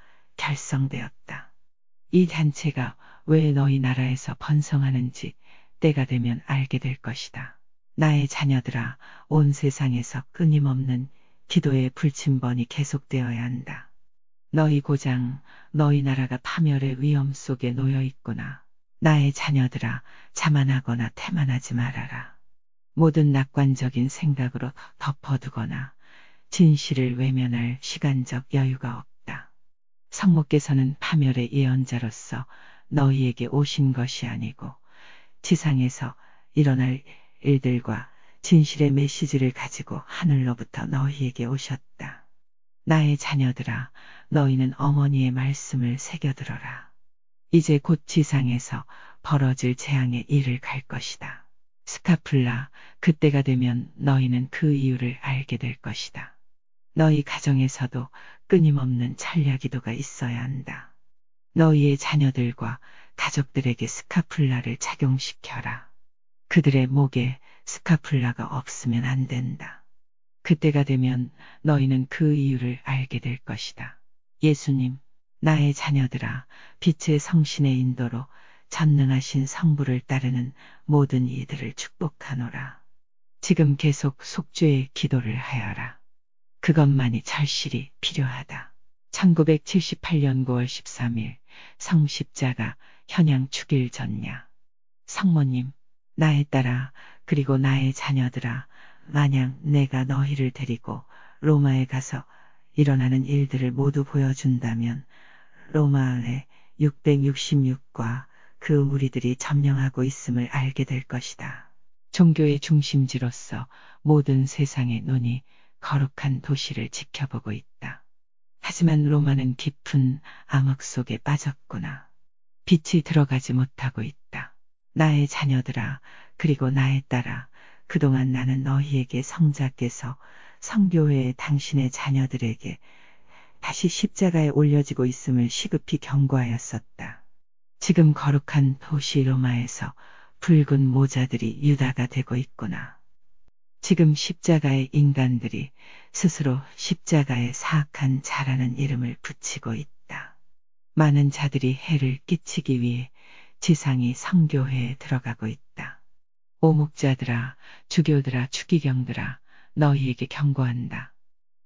결성되었다. 이 단체가 왜 너희 나라에서 번성하는지 때가 되면 알게 될 것이다. 나의 자녀들아, 온 세상에서 끊임없는 기도의 불침번이 계속되어야 한다. 너희 고장, 너희 나라가 파멸의 위험 속에 놓여 있구나. 나의 자녀들아, 자만하거나 태만하지 말아라. 모든 낙관적인 생각으로 덮어두거나 진실을 외면할 시간적 여유가 없다. 성모께서는 파멸의 예언자로서 너희에게 오신 것이 아니고 지상에서 일어날 일들과 진실의 메시지를 가지고 하늘로부터 너희에게 오셨다. 나의 자녀들아, 너희는 어머니의 말씀을 새겨들어라. 이제 곧 지상에서 벌어질 재앙의 일을 갈 것이다. 스카플라, 그때가 되면 너희는 그 이유를 알게 될 것이다. 너희 가정에서도 끊임없는 찬야 기도가 있어야 한다. 너희의 자녀들과 가족들에게 스카플라를 착용시켜라. 그들의 목에 스카플라가 없으면 안 된다. 그때가 되면 너희는 그 이유를 알게 될 것이다. 예수님, 나의 자녀들아, 빛의 성신의 인도로 전능하신 성부를 따르는 모든 이들을 축복하노라. 지금 계속 속죄의 기도를 하여라. 그것만이 절실히 필요하다. 1978년 9월 13일 성십자가 현양 축일 전야. 성모님, 나의 딸아, 그리고 나의 자녀들아, 만약 내가 너희를 데리고 로마에 가서 일어나는 일들을 모두 보여준다면 로마 안에 666과 그 무리들이 점령하고 있음을 알게 될 것이다. 종교의 중심지로서 모든 세상의 눈이 거룩한 도시를 지켜보고 있다. 하지만 로마는 깊은 암흑 속에 빠졌구나. 빛이 들어가지 못하고 있다. 나의 자녀들아, 그리고 나의 딸아, 그동안 나는 너희에게 성자께서 성교회의 당신의 자녀들에게 다시 십자가에 올려지고 있음을 시급히 경고하였었다. 지금 거룩한 도시 로마에서 붉은 모자들이 유다가 되고 있구나. 지금 십자가의 인간들이 스스로 십자가에 사악한 자라는 이름을 붙이고 있다. 많은 자들이 해를 끼치기 위해 지상이 성교회에 들어가고 있다. 오목자들아, 주교들아, 추기경들아, 너희에게 경고한다.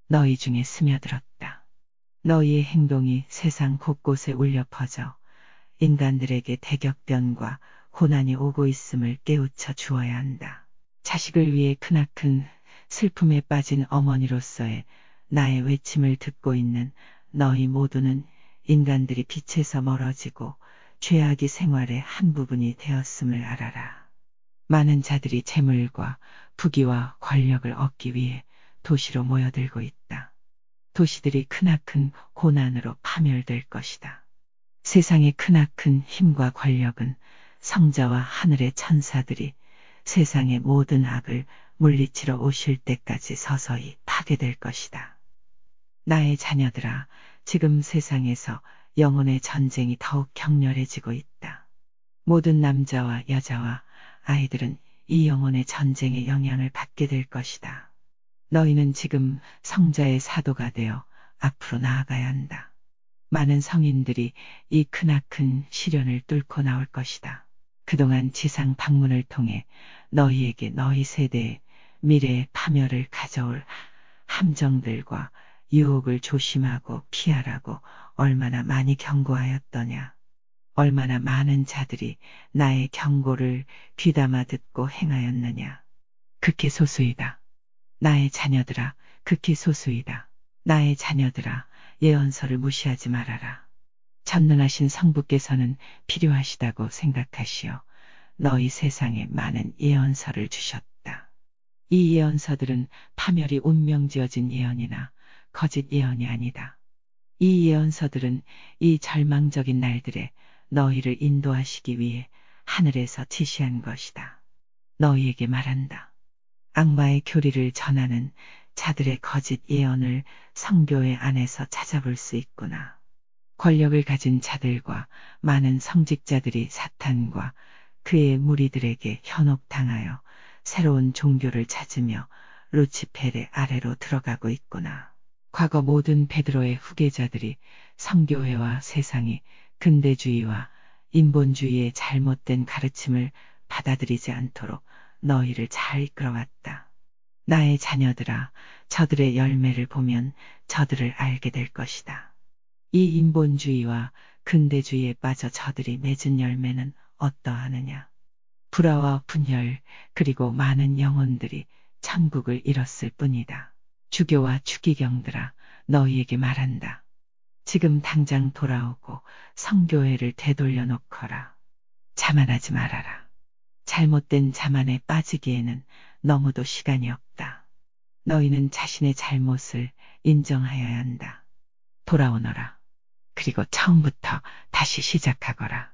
너희 중에 스며들었다. 너희의 행동이 세상 곳곳에 울려 퍼져 인간들에게 대격변과 고난이 오고 있음을 깨우쳐 주어야 한다. 자식을 위해 크나큰 슬픔에 빠진 어머니로서의 나의 외침을 듣고 있는 너희 모두는 인간들이 빛에서 멀어지고 죄악이 생활의 한 부분이 되었음을 알아라. 많은 자들이 재물과 부귀와 권력을 얻기 위해 도시로 모여들고 있다. 도시들이 크나큰 고난으로 파멸될 것이다. 세상의 크나큰 힘과 권력은 성자와 하늘의 천사들이 세상의 모든 악을 물리치러 오실 때까지 서서히 파괴될 것이다. 나의 자녀들아, 지금 세상에서 영혼의 전쟁이 더욱 격렬해지고 있다. 모든 남자와 여자와 아이들은 이 영혼의 전쟁의 영향을 받게 될 것이다. 너희는 지금 성자의 사도가 되어 앞으로 나아가야 한다. 많은 성인들이 이 크나큰 시련을 뚫고 나올 것이다. 그동안 지상 방문을 통해 너희에게 너희 세대의 미래의 파멸을 가져올 함정들과 유혹을 조심하고 피하라고 얼마나 많이 경고하였더냐. 얼마나 많은 자들이 나의 경고를 귀담아 듣고 행하였느냐. 극히 소수이다. 나의 자녀들아, 극히 소수이다. 나의 자녀들아, 예언서를 무시하지 말아라. 전능하신 성부께서는 필요하시다고 생각하시어 너희 세상에 많은 예언서를 주셨다. 이 예언서들은 파멸이 운명지어진 예언이나 거짓 예언이 아니다. 이 예언서들은 이 절망적인 날들에 너희를 인도하시기 위해 하늘에서 지시한 것이다. 너희에게 말한다. 악마의 교리를 전하는 자들의 거짓 예언을 성교회 안에서 찾아볼 수 있구나. 권력을 가진 자들과 많은 성직자들이 사탄과 그의 무리들에게 현혹당하여 새로운 종교를 찾으며 루치펠의 아래로 들어가고 있구나. 과거 모든 베드로의 후계자들이 성교회와 세상이 근대주의와 인본주의의 잘못된 가르침을 받아들이지 않도록 너희를 잘 이끌어왔다. 나의 자녀들아, 저들의 열매를 보면 저들을 알게 될 것이다. 이 인본주의와 근대주의에 빠져 저들이 맺은 열매는 어떠하느냐. 불화와 분열, 그리고 많은 영혼들이 천국을 잃었을 뿐이다. 주교와 추기경들아, 너희에게 말한다. 지금 당장 돌아오고 성교회를 되돌려 놓거라. 자만하지 말아라. 잘못된 자만에 빠지기에는 너무도 시간이 없다. 너희는 자신의 잘못을 인정하여야 한다. 돌아오너라. 그리고 처음부터 다시 시작하거라.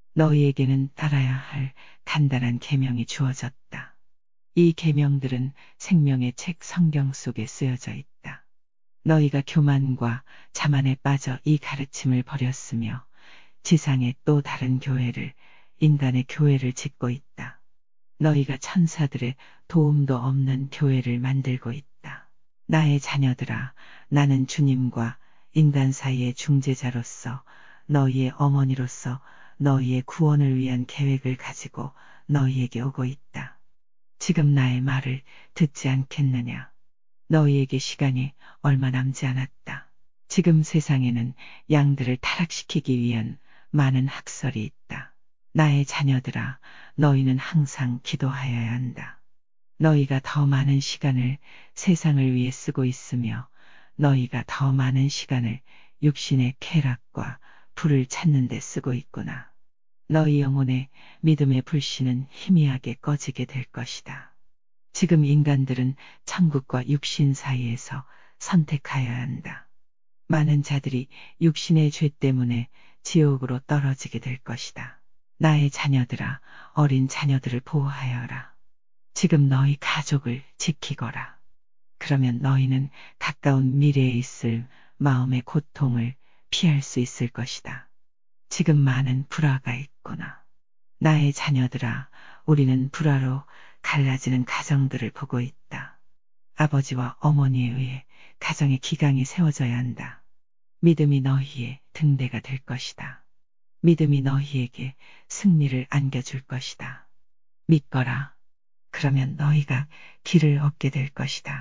너희에게는 따라야 할 간단한 계명이 주어졌다. 이 계명들은 생명의 책 성경 속에 쓰여져 있다. 너희가 교만과 자만에 빠져 이 가르침을 버렸으며 지상의 또 다른 교회를, 인간의 교회를 짓고 있다. 너희가 천사들의 도움도 없는 교회를 만들고 있다. 나의 자녀들아, 나는 주님과 인간 사이의 중재자로서 너희의 어머니로서 너희의 구원을 위한 계획을 가지고 너희에게 오고 있다. 지금 나의 말을 듣지 않겠느냐? 너희에게 시간이 얼마 남지 않았다. 지금 세상에는 양들을 타락시키기 위한 많은 학설이 있다. 나의 자녀들아, 너희는 항상 기도하여야 한다. 너희가 더 많은 시간을 세상을 위해 쓰고 있으며 너희가 더 많은 시간을 육신의 쾌락과 불을 찾는 데 쓰고 있구나. 너희 영혼의 믿음의 불씨는 희미하게 꺼지게 될 것이다. 지금 인간들은 천국과 육신 사이에서 선택하여야 한다. 많은 자들이 육신의 죄 때문에 지옥으로 떨어지게 될 것이다. 나의 자녀들아, 어린 자녀들을 보호하여라. 지금 너희 가족을 지키거라. 그러면 너희는 가까운 미래에 있을 마음의 고통을 피할 수 있을 것이다. 지금 많은 불화가 있구나. 나의 자녀들아, 우리는 불화로 갈라지는 가정들을 보고 있다. 아버지와 어머니에 의해 가정의 기강이 세워져야 한다. 믿음이 너희의 등대가 될 것이다. 믿음이 너희에게 승리를 안겨줄 것이다. 믿거라. 그러면 너희가 길을 얻게 될 것이다.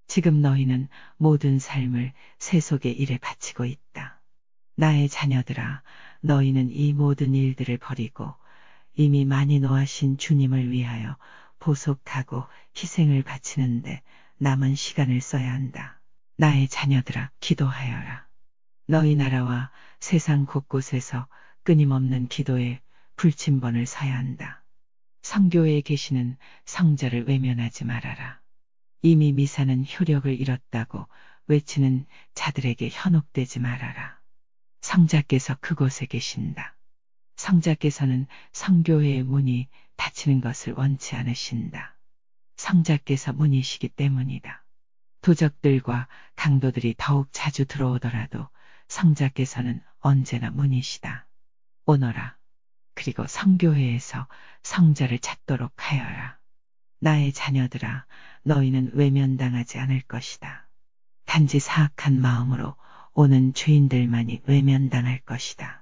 지금 너희는 모든 삶을 세속의 일에 바치고 있다. 나의 자녀들아, 너희는 이 모든 일들을 버리고 이미 많이 노하신 주님을 위하여 보속하고 희생을 바치는데 남은 시간을 써야 한다. 나의 자녀들아, 기도하여라. 너희 나라와 세상 곳곳에서 끊임없는 기도에 불침번을 서야 한다. 성교회에 계시는 성자를 외면하지 말아라. 이미 미사는 효력을 잃었다고 외치는 자들에게 현혹되지 말아라. 성자께서 그곳에 계신다. 성자께서는 성교회의 문이 닫히는 것을 원치 않으신다. 성자께서 문이시기 때문이다. 도적들과 강도들이 더욱 자주 들어오더라도 성자께서는 언제나 문이시다. 오너라. 그리고 성교회에서 성자를 찾도록 하여라. 나의 자녀들아, 너희는 외면당하지 않을 것이다. 단지 사악한 마음으로 오는 죄인들만이 외면당할 것이다.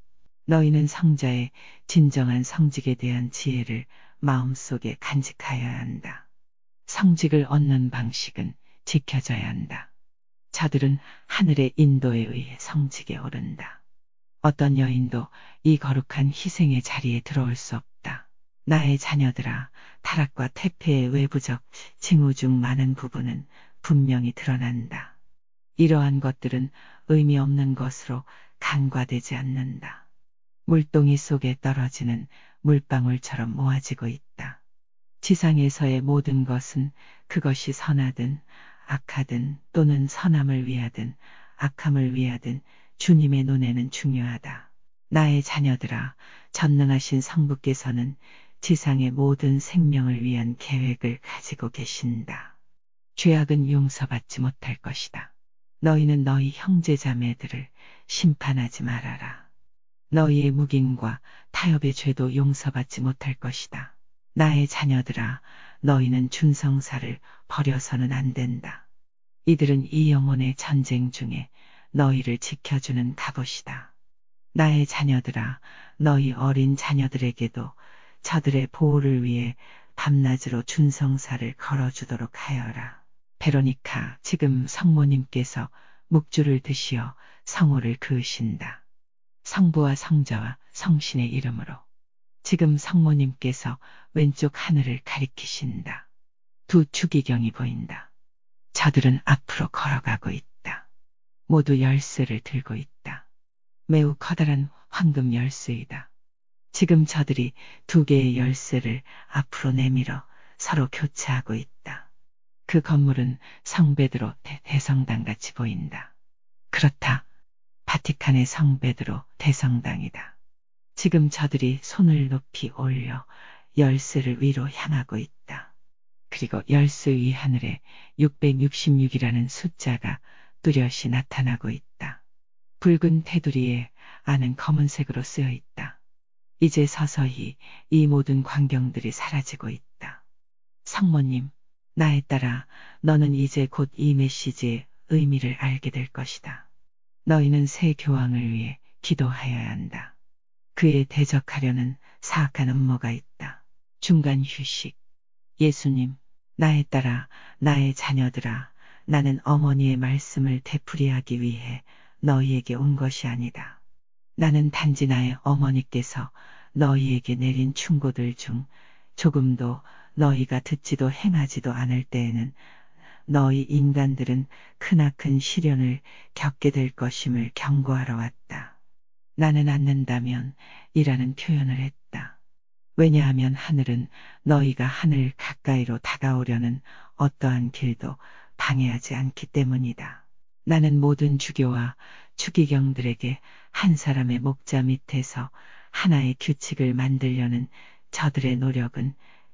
너희는 성자의 진정한 성직에 대한 지혜를 마음속에 간직하여야 한다. 성직을 얻는 방식은 지켜져야 한다. 저들은 하늘의 인도에 의해 성직에 오른다. 어떤 여인도 이 거룩한 희생의 자리에 들어올 수 없다. 나의 자녀들아, 타락과 태폐의 외부적 징후 중 많은 부분은 분명히 드러난다. 이러한 것들은 의미 없는 것으로 간과되지 않는다. 물동이 속에 떨어지는 물방울처럼 모아지고 있다. 지상에서의 모든 것은 그것이 선하든 악하든 또는 선함을 위하든 악함을 위하든 주님의 눈에는 중요하다. 나의 자녀들아, 전능하신 성부께서는 지상의 모든 생명을 위한 계획을 가지고 계신다. 죄악은 용서받지 못할 것이다. 너희는 너희 형제자매들을 심판하지 말아라. 너희의 묵인과 타협의 죄도 용서받지 못할 것이다. 나의 자녀들아, 너희는 준성사를 버려서는 안 된다. 이들은 이 영혼의 전쟁 중에 너희를 지켜주는 갑옷이다. 나의 자녀들아, 너희 어린 자녀들에게도 저들의 보호를 위해 밤낮으로 준성사를 걸어주도록 하여라. 베로니카, 지금 성모님께서 묵주를 드시어 성호를 그으신다. 성부와 성자와 성신의 이름으로. 지금 성모님께서 왼쪽 하늘을 가리키신다. 두 추기경이 보인다. 저들은 앞으로 걸어가고 있다. 모두 열쇠를 들고 있다. 매우 커다란 황금 열쇠이다. 지금 저들이 두 개의 열쇠를 앞으로 내밀어 서로 교체하고 있다. 그 건물은 성베드로 대성당 같이 보인다. 그렇다. 바티칸의 성베드로 대성당이다. 지금 저들이 손을 높이 올려 열쇠를 위로 향하고 있다. 그리고 열쇠 위 하늘에 666이라는 숫자가 뚜렷이 나타나고 있다. 붉은 테두리에 안은 검은색으로 쓰여 있다. 이제 서서히 이 모든 광경들이 사라지고 있다. 성모님, 나에 따라 너는 이제 곧 이 메시지의 의미를 알게 될 것이다. 너희는 새 교황을 위해 기도하여야 한다. 그에 대적하려는 사악한 음모가 있다. 중간 휴식. 예수님, 나에 따라 나의 자녀들아, 나는 어머니의 말씀을 되풀이하기 위해 너희에게 온 것이 아니다. 나는 단지 나의 어머니께서 너희에게 내린 충고들 중 조금도 너희가 듣지도 행하지도 않을 때에는 너희 인간들은 크나큰 시련을 겪게 될 것임을 경고하러 왔다. 나는 않는다면 이라는 표현을 했다. 왜냐하면 하늘은 너희가 하늘 가까이로 다가오려는 어떠한 길도 방해하지 않기 때문이다. 나는 모든 주교와 추기경들에게 한 사람의 목자 밑에서 하나의 규칙을 만들려는 저들의 노력은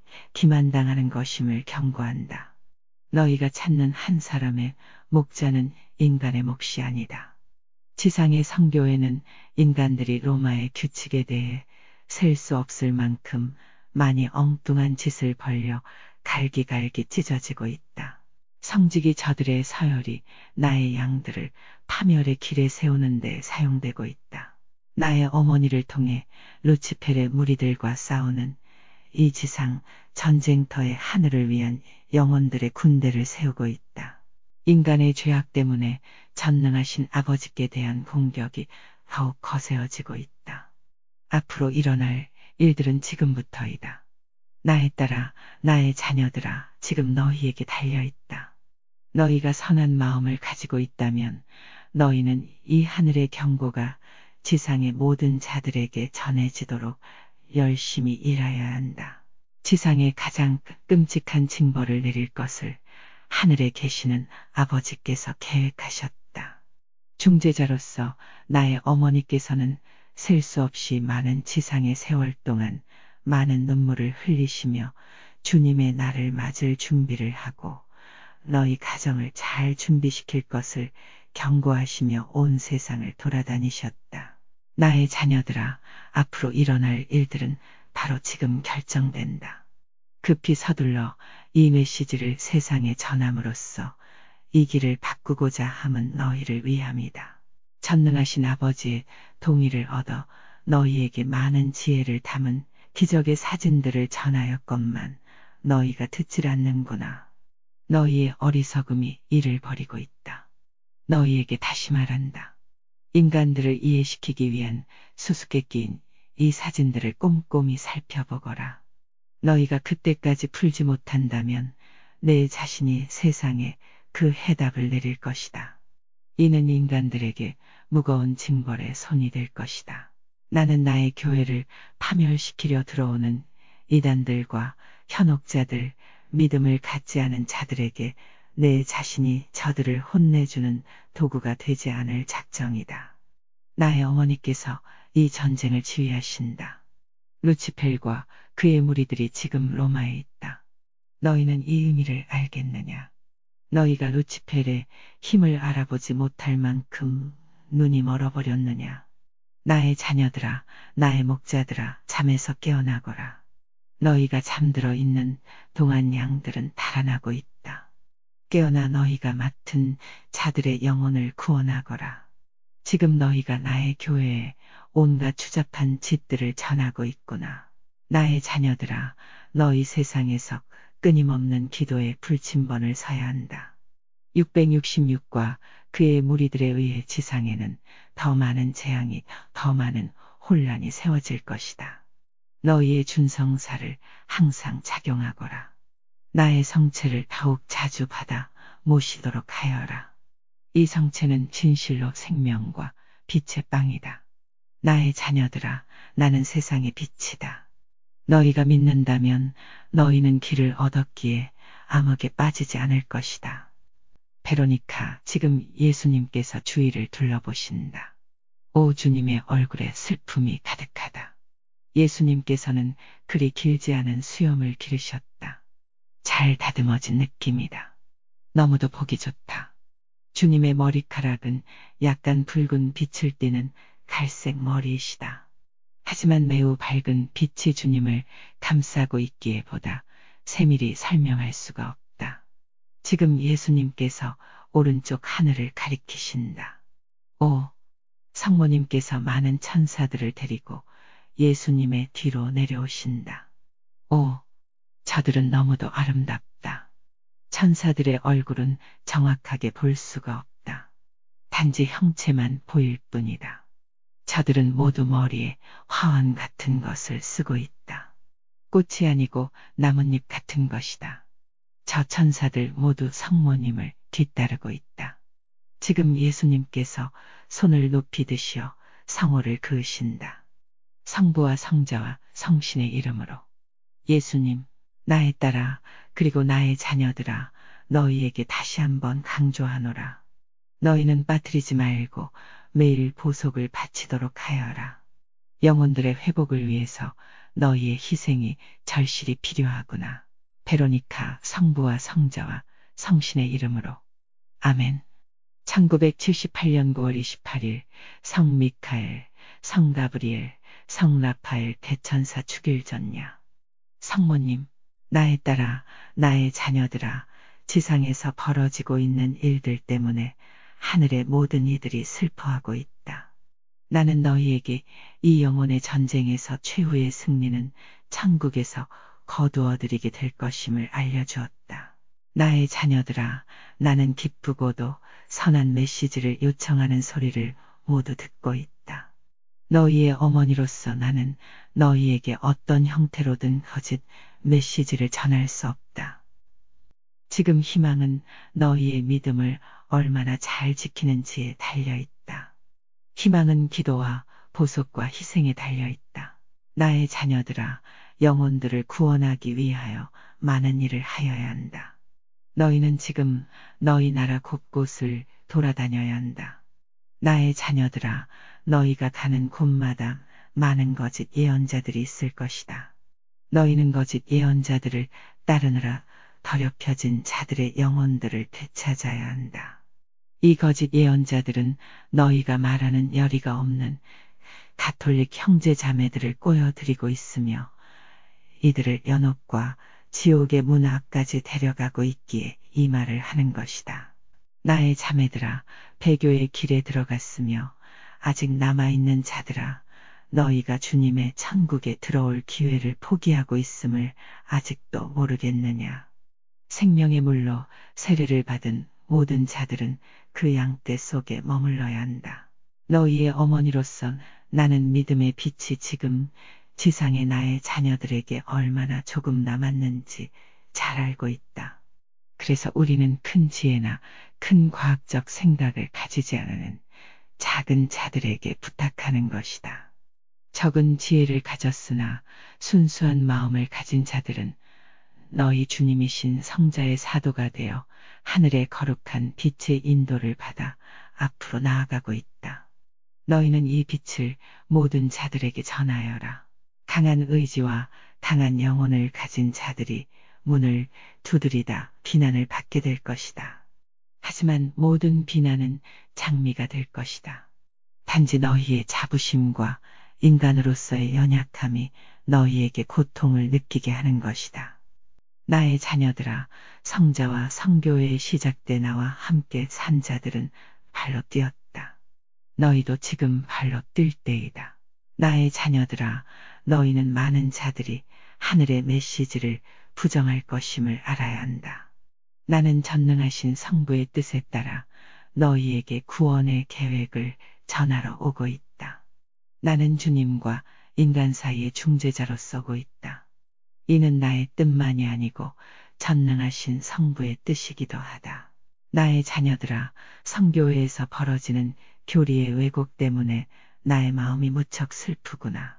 기만당하는 것임을 경고한다. 너희가 찾는 한 사람의 목자는 인간의 몫이 아니다. 지상의 성교회는 인간들이 로마의 규칙에 대해 셀 수 없을 만큼 많이 엉뚱한 짓을 벌려 갈기갈기 찢어지고 있다. 성직이 저들의 서열이 나의 양들을 파멸의 길에 세우는 데 사용되고 있다. 나의 어머니를 통해 루치펠의 무리들과 싸우는 이 지상 전쟁터의 하늘을 위한 영혼들의 군대를 세우고 있다. 인간의 죄악 때문에 전능하신 아버지께 대한 공격이 더욱 거세어지고 있다. 앞으로 일어날 일들은 지금부터이다. 나의 딸아, 나의 자녀들아, 지금 너희에게 달려있다. 너희가 선한 마음을 가지고 있다면 너희는 이 하늘의 경고가 지상의 모든 자들에게 전해지도록 열심히 일하여야 한다. 지상에 가장 끔찍한 징벌을 내릴 것을 하늘에 계시는 아버지께서 계획하셨다. 중재자로서 나의 어머니께서는 셀 수 없이 많은 지상의 세월 동안 많은 눈물을 흘리시며 주님의 날을 맞을 준비를 하고 너희 가정을 잘 준비시킬 것을 경고하시며 온 세상을 돌아다니셨다. 나의 자녀들아, 앞으로 일어날 일들은 바로 지금 결정된다. 급히 서둘러 이 메시지를 세상에 전함으로써 이 길을 바꾸고자 함은 너희를 위함이다. 전능하신 아버지의 동의를 얻어 너희에게 많은 지혜를 담은 기적의 사진들을 전하였건만 너희가 듣질 않는구나. 너희의 어리석음이 이를 버리고 있다. 너희에게 다시 말한다. 인간들을 이해시키기 위한 수수께끼인 이 사진들을 꼼꼼히 살펴보거라. 너희가 그때까지 풀지 못한다면 내 자신이 세상에 그 해답을 내릴 것이다. 이는 인간들에게 무거운 징벌의 손이 될 것이다. 나는 나의 교회를 파멸시키려 들어오는 이단들과 현혹자들, 믿음을 갖지 않은 자들에게 내 자신이 저들을 혼내주는 도구가 되지 않을 작정이다. 나의 어머니께서 이 전쟁을 지휘하신다. 루치펠과 그의 무리들이 지금 로마에 있다. 너희는 이 의미를 알겠느냐? 너희가 루치펠의 힘을 알아보지 못할 만큼 눈이 멀어버렸느냐? 나의 자녀들아, 나의 목자들아, 잠에서 깨어나거라. 너희가 잠들어 있는 동안 양들은 달아나고 있다. 깨어나 너희가 맡은 자들의 영혼을 구원하거라. 지금 너희가 나의 교회에 온갖 추잡한 짓들을 전하고 있구나. 나의 자녀들아, 너희 세상에서 끊임없는 기도의 불침번을 서야 한다. 666과 그의 무리들에 의해 지상에는 더 많은 재앙이, 더 많은 혼란이 세워질 것이다. 너희의 준성사를 항상 작용하거라. 나의 성체를 더욱 자주 받아 모시도록 하여라. 이 성체는 진실로 생명과 빛의 빵이다. 나의 자녀들아, 나는 세상의 빛이다. 너희가 믿는다면 너희는 길을 얻었기에 암흑에 빠지지 않을 것이다. 베로니카, 지금 예수님께서 주위를 둘러보신다. 오 주님의 얼굴에 슬픔이 가득하다. 예수님께서는 그리 길지 않은 수염을 기르셨다. 잘 다듬어진 느낌이다. 너무도 보기 좋다. 주님의 머리카락은 약간 붉은 빛을 띠는 갈색 머리이시다. 하지만 매우 밝은 빛이 주님을 감싸고 있기에 보다 세밀히 설명할 수가 없다. 지금 예수님께서 오른쪽 하늘을 가리키신다. 오, 성모님께서 많은 천사들을 데리고 예수님의 뒤로 내려오신다. 오, 저들은 너무도 아름답다. 천사들의 얼굴은 정확하게 볼 수가 없다. 단지 형체만 보일 뿐이다. 저들은 모두 머리에 화환 같은 것을 쓰고 있다. 꽃이 아니고 나뭇잎 같은 것이다. 저 천사들 모두 성모님을 뒤따르고 있다. 지금 예수님께서 손을 높이 드시어 성호를 그으신다. 성부와 성자와 성신의 이름으로. 예수님, 나의 딸아, 그리고 나의 자녀들아, 너희에게 다시 한번 강조하노라. 너희는 빠뜨리지 말고 매일 보석을 바치도록 하여라. 영혼들의 회복을 위해서 너희의 희생이 절실히 필요하구나. 베로니카, 성부와 성자와 성신의 이름으로. 아멘. 1978년 9월 28일 성 미카엘, 성 가브리엘, 성 라파엘 대천사 축일 전야. 성모님, 나의 딸아, 나의 자녀들아, 지상에서 벌어지고 있는 일들 때문에 하늘의 모든 이들이 슬퍼하고 있다. 나는 너희에게 이 영혼의 전쟁에서 최후의 승리는 천국에서 거두어드리게 될 것임을 알려주었다. 나의 자녀들아, 나는 기쁘고도 선한 메시지를 요청하는 소리를 모두 듣고 있다. 너희의 어머니로서 나는 너희에게 어떤 형태로든 거짓 메시지를 전할 수 없다. 지금 희망은 너희의 믿음을 얼마나 잘 지키는지에 달려 있다. 희망은 기도와 보속과 희생에 달려 있다. 나의 자녀들아, 영혼들을 구원하기 위하여 많은 일을 하여야 한다. 너희는 지금 너희 나라 곳곳을 돌아다녀야 한다. 나의 자녀들아, 너희가 가는 곳마다 많은 거짓 예언자들이 있을 것이다. 너희는 거짓 예언자들을 따르느라 더럽혀진 자들의 영혼들을 되찾아야 한다. 이 거짓 예언자들은 너희가 말하는 열의가 없는 가톨릭 형제 자매들을 꼬여들이고 있으며 이들을 연옥과 지옥의 문 앞까지 데려가고 있기에 이 말을 하는 것이다. 나의 자매들아, 배교의 길에 들어갔으며 아직 남아있는 자들아, 너희가 주님의 천국에 들어올 기회를 포기하고 있음을 아직도 모르겠느냐. 생명의 물로 세례를 받은 모든 자들은 그 양떼 속에 머물러야 한다. 너희의 어머니로서 나는 믿음의 빛이 지금 지상의 나의 자녀들에게 얼마나 조금 남았는지 잘 알고 있다. 그래서 우리는 큰 지혜나 큰 과학적 생각을 가지지 않는 작은 자들에게 부탁하는 것이다. 적은 지혜를 가졌으나 순수한 마음을 가진 자들은 너희 주님이신 성자의 사도가 되어 하늘의 거룩한 빛의 인도를 받아 앞으로 나아가고 있다. 너희는 이 빛을 모든 자들에게 전하여라. 강한 의지와 강한 영혼을 가진 자들이 문을 두드리다 비난을 받게 될 것이다. 하지만 모든 비난은 장미가 될 것이다. 단지 너희의 자부심과 인간으로서의 연약함이 너희에게 고통을 느끼게 하는 것이다. 나의 자녀들아, 성자와 성교회에 시작돼 나와 함께 산 자들은 발로 뛰었다. 너희도 지금 발로 뛸 때이다. 나의 자녀들아, 너희는 많은 자들이 하늘의 메시지를 부정할 것임을 알아야 한다. 나는 전능하신 성부의 뜻에 따라 너희에게 구원의 계획을 전하러 오고 있다. 나는 주님과 인간 사이의 중재자로 서고 있다. 이는 나의 뜻만이 아니고 전능하신 성부의 뜻이기도 하다. 나의 자녀들아, 성교회에서 벌어지는 교리의 왜곡 때문에 나의 마음이 무척 슬프구나.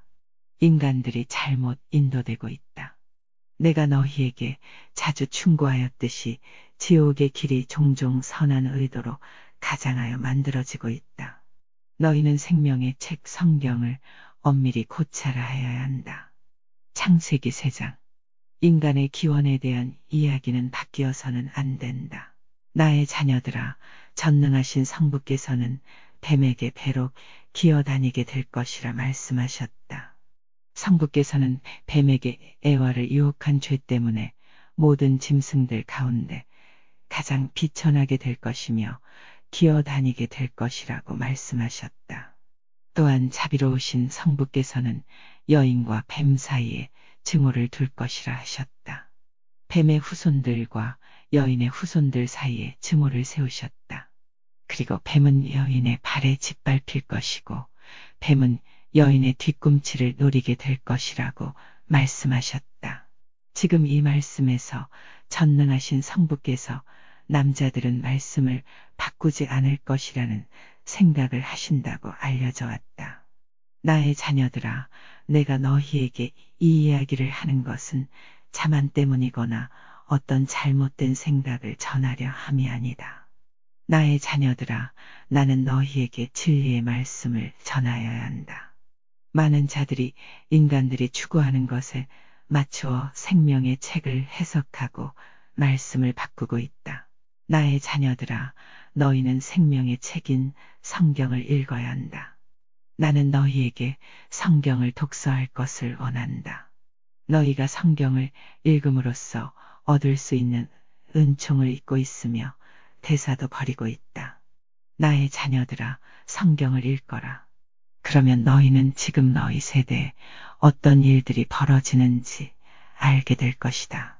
인간들이 잘못 인도되고 있다. 내가 너희에게 자주 충고하였듯이 지옥의 길이 종종 선한 의도로 가장하여 만들어지고 있다. 너희는 생명의 책 성경을 엄밀히 고찰하여야 한다. 창세기 3장. 인간의 기원에 대한 이야기는 바뀌어서는 안 된다. 나의 자녀들아, 전능하신 성부께서는 뱀에게 배로 기어다니게 될 것이라 말씀하셨다. 성부께서는 뱀에게 에와를 유혹한 죄 때문에 모든 짐승들 가운데 가장 비천하게 될 것이며 기어다니게 될 것이라고 말씀하셨다. 또한 자비로우신 성부께서는 여인과 뱀 사이에 증오를 둘 것이라 하셨다. 뱀의 후손들과 여인의 후손들 사이에 증오를 세우셨다. 그리고 뱀은 여인의 발에 짓밟힐 것이고 뱀은 여인의 뒤꿈치를 노리게 될 것이라고 말씀하셨다. 지금 이 말씀에서 전능하신 성부께서 남자들은 말씀을 바꾸지 않을 것이라는 생각을 하신다고 알려져 왔다. 나의 자녀들아, 내가 너희에게 이 이야기를 하는 것은 자만 때문이거나 어떤 잘못된 생각을 전하려 함이 아니다. 나의 자녀들아, 나는 너희에게 진리의 말씀을 전하여야 한다. 많은 자들이 인간들이 추구하는 것에 맞추어 생명의 책을 해석하고 말씀을 바꾸고 있다. 나의 자녀들아, 너희는 생명의 책인 성경을 읽어야 한다. 나는 너희에게 성경을 독서할 것을 원한다. 너희가 성경을 읽음으로써 얻을 수 있는 은총을 잊고 있으며 대사도 버리고 있다. 나의 자녀들아, 성경을 읽거라. 그러면 너희는 지금 너희 세대에 어떤 일들이 벌어지는지 알게 될 것이다.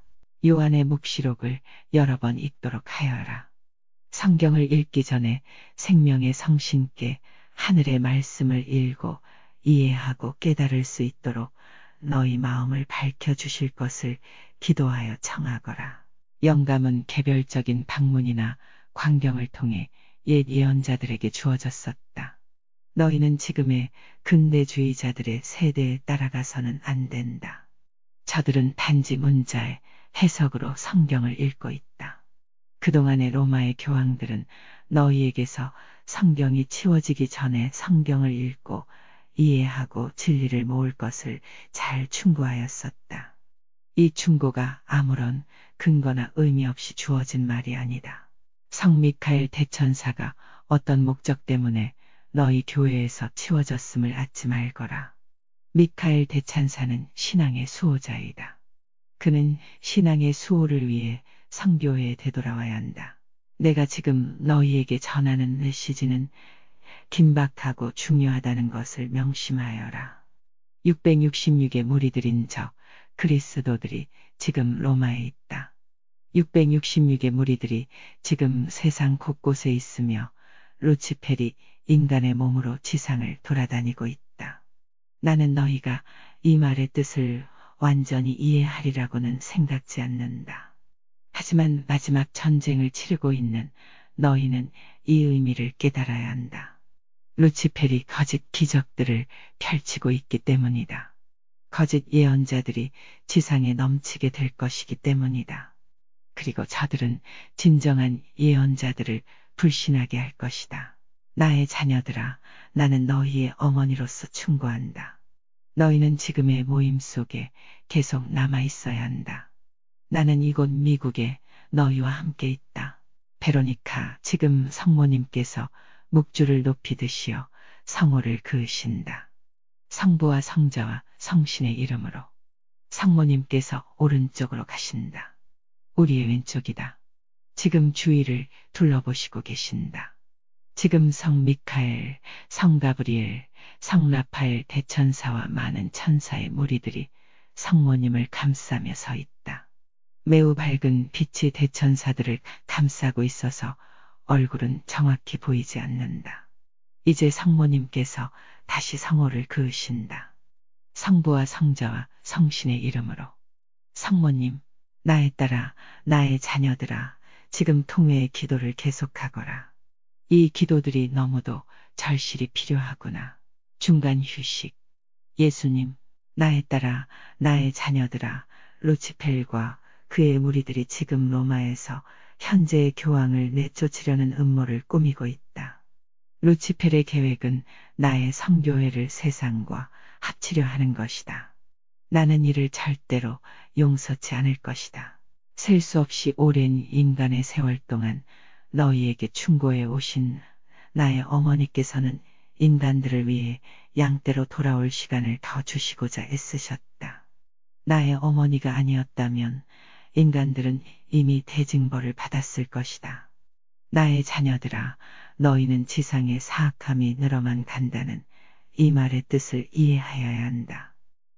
요한의 묵시록을 여러 번 읽도록 하여라. 성경을 읽기 전에 생명의 성신께 하늘의 말씀을 읽고 이해하고 깨달을 수 있도록 너희 마음을 밝혀주실 것을 기도하여 청하거라. 영감은 개별적인 방문이나 광경을 통해 옛 예언자들에게 주어졌었다. 너희는 지금의 근대주의자들의 세대에 따라가서는 안 된다. 저들은 단지 문자의 해석으로 성경을 읽고 있다. 그동안의 로마의 교황들은 너희에게서 성경이 치워지기 전에 성경을 읽고 이해하고 진리를 모을 것을 잘 충고하였었다. 이 충고가 아무런 근거나 의미 없이 주어진 말이 아니다. 성 미카엘 대천사가 어떤 목적 때문에 너희 교회에서 치워졌음을 잊지 말거라. 미카엘 대천사는 신앙의 수호자이다. 그는 신앙의 수호를 위해 성교회에 되돌아와야 한다. 내가 지금 너희에게 전하는 메시지는 긴박하고 중요하다는 것을 명심하여라. 666의 무리들인 적 그리스도들이 지금 로마에 있다. 666의 무리들이 지금 세상 곳곳에 있으며 루치펠이 인간의 몸으로 지상을 돌아다니고 있다. 나는 너희가 이 말의 뜻을 완전히 이해하리라고는 생각지 않는다. 하지만 마지막 전쟁을 치르고 있는 너희는 이 의미를 깨달아야 한다. 루치펠이 거짓 기적들을 펼치고 있기 때문이다. 거짓 예언자들이 지상에 넘치게 될 것이기 때문이다. 그리고 저들은 진정한 예언자들을 불신하게 할 것이다. 나의 자녀들아, 나는 너희의 어머니로서 충고한다. 너희는 지금의 모임 속에 계속 남아 있어야 한다. 나는 이곳 미국에 너희와 함께 있다. 베로니카, 지금 성모님께서 묵주를 높이 드시어 성호를 그으신다. 성부와 성자와 성신의 이름으로. 성모님께서 오른쪽으로 가신다. 우리의 왼쪽이다. 지금 주위를 둘러보시고 계신다. 지금 성 미카엘, 성 가브리엘, 성 라파엘 대천사와 많은 천사의 무리들이 성모님을 감싸며 서 있다. 매우 밝은 빛이 대천사들을 감싸고 있어서 얼굴은 정확히 보이지 않는다. 이제 성모님께서 다시 성호를 그으신다. 성부와 성자와 성신의 이름으로. 성모님, 나에 따라 나의 자녀들아, 지금 통회의 기도를 계속하거라. 이 기도들이 너무도 절실히 필요하구나. 중간 휴식. 예수님, 나에 따라 나의 자녀들아, 루치펠과 그의 무리들이 지금 로마에서 현재의 교황을 내쫓으려는 음모를 꾸미고 있다. 루치펠의 계획은 나의 성교회를 세상과 합치려 하는 것이다. 나는 이를 절대로 용서치 않을 것이다. 셀 수 없이 오랜 인간의 세월 동안 너희에게 충고해 오신 나의 어머니께서는 인간들을 위해 양떼로 돌아올 시간을 더 주시고자 애쓰셨다. 나의 어머니가 아니었다면 인간들은 이미 대징벌을 받았을 것이다. 나의 자녀들아, 너희는 지상의 사악함이 늘어만 간다는 이 말의 뜻을 이해하여야 한다.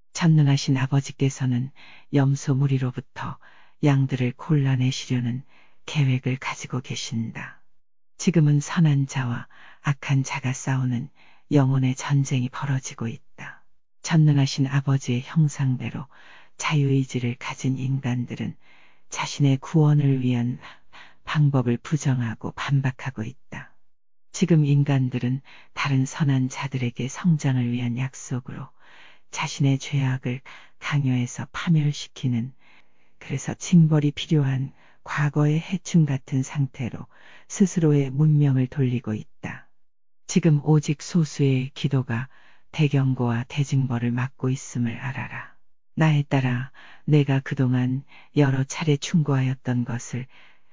전능하신 아버지께서는 염소 무리로부터 양들을 골라내시려는 계획을 가지고 계신다. 지금은 선한 자와 악한 자가 싸우는 영혼의 전쟁이 벌어지고 있다. 전능하신 아버지의 형상대로 자유의지를 가진 인간들은 자신의 구원을 위한 방법을 부정하고 반박하고 있다. 지금 인간들은 다른 선한 자들에게 성장을 위한 약속으로 자신의 죄악을 강요해서 파멸시키는, 그래서 징벌이 필요한 과거의 해충 같은 상태로 스스로의 문명을 돌리고 있다. 지금 오직 소수의 기도가 대경고와 대징벌을 막고 있음을 알아라. 나에 따라 내가 그동안 여러 차례 충고하였던 것을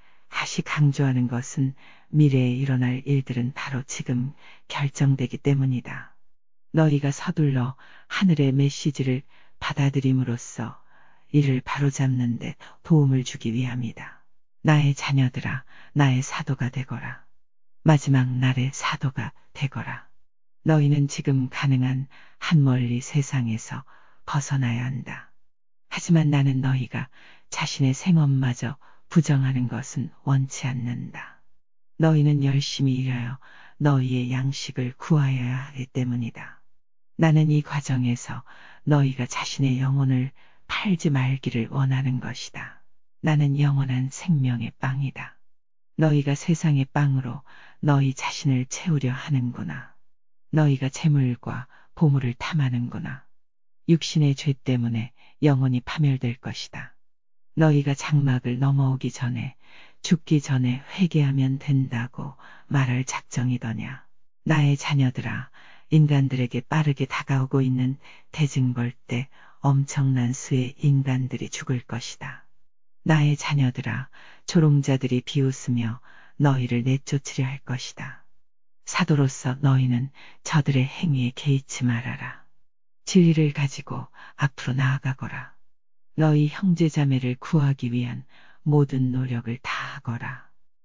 다시 강조하는 것은 미래에 일어날 일들은 바로 지금 결정되기 때문이다. 너희가 서둘러 하늘의 메시지를 받아들임으로써 이를 바로잡는 데 도움을 주기 위함이다. 나의 자녀들아, 나의 사도가 되거라. 마지막 날의 사도가 되거라. 너희는 지금 가능한 한 멀리 세상에서 벗어나야 한다. 하지만 나는 너희가 자신의 생업마저 부정하는 것은 원치 않는다. 너희는 열심히 일하여 너희의 양식을 구하여야 하기 때문이다. 나는 이 과정에서 너희가 자신의 영혼을 팔지 말기를 원하는 것이다. 나는 영원한 생명의 빵이다. 너희가 세상의 빵으로 너희 자신을 채우려 하는구나. 너희가 재물과 보물을 탐하는구나. 육신의 죄 때문에 영혼이 파멸될 것이다. 너희가 장막을 넘어오기 전에 죽기 전에 회개하면 된다고 말할 작정이더냐. 나의 자녀들아, 인간들에게 빠르게 다가오고 있는 대징벌 때 엄청난 수의 인간들이 죽을 것이다. 나의 자녀들아, 조롱자들이 비웃으며 너희를 내쫓으려 할 것이다. 사도로서 너희는 저들의 행위에 개의치 말아라. 진리를 가지고 앞으로 나아가거라. 너희 형제자매를 구하기 위한 모든 노력을 다하거라.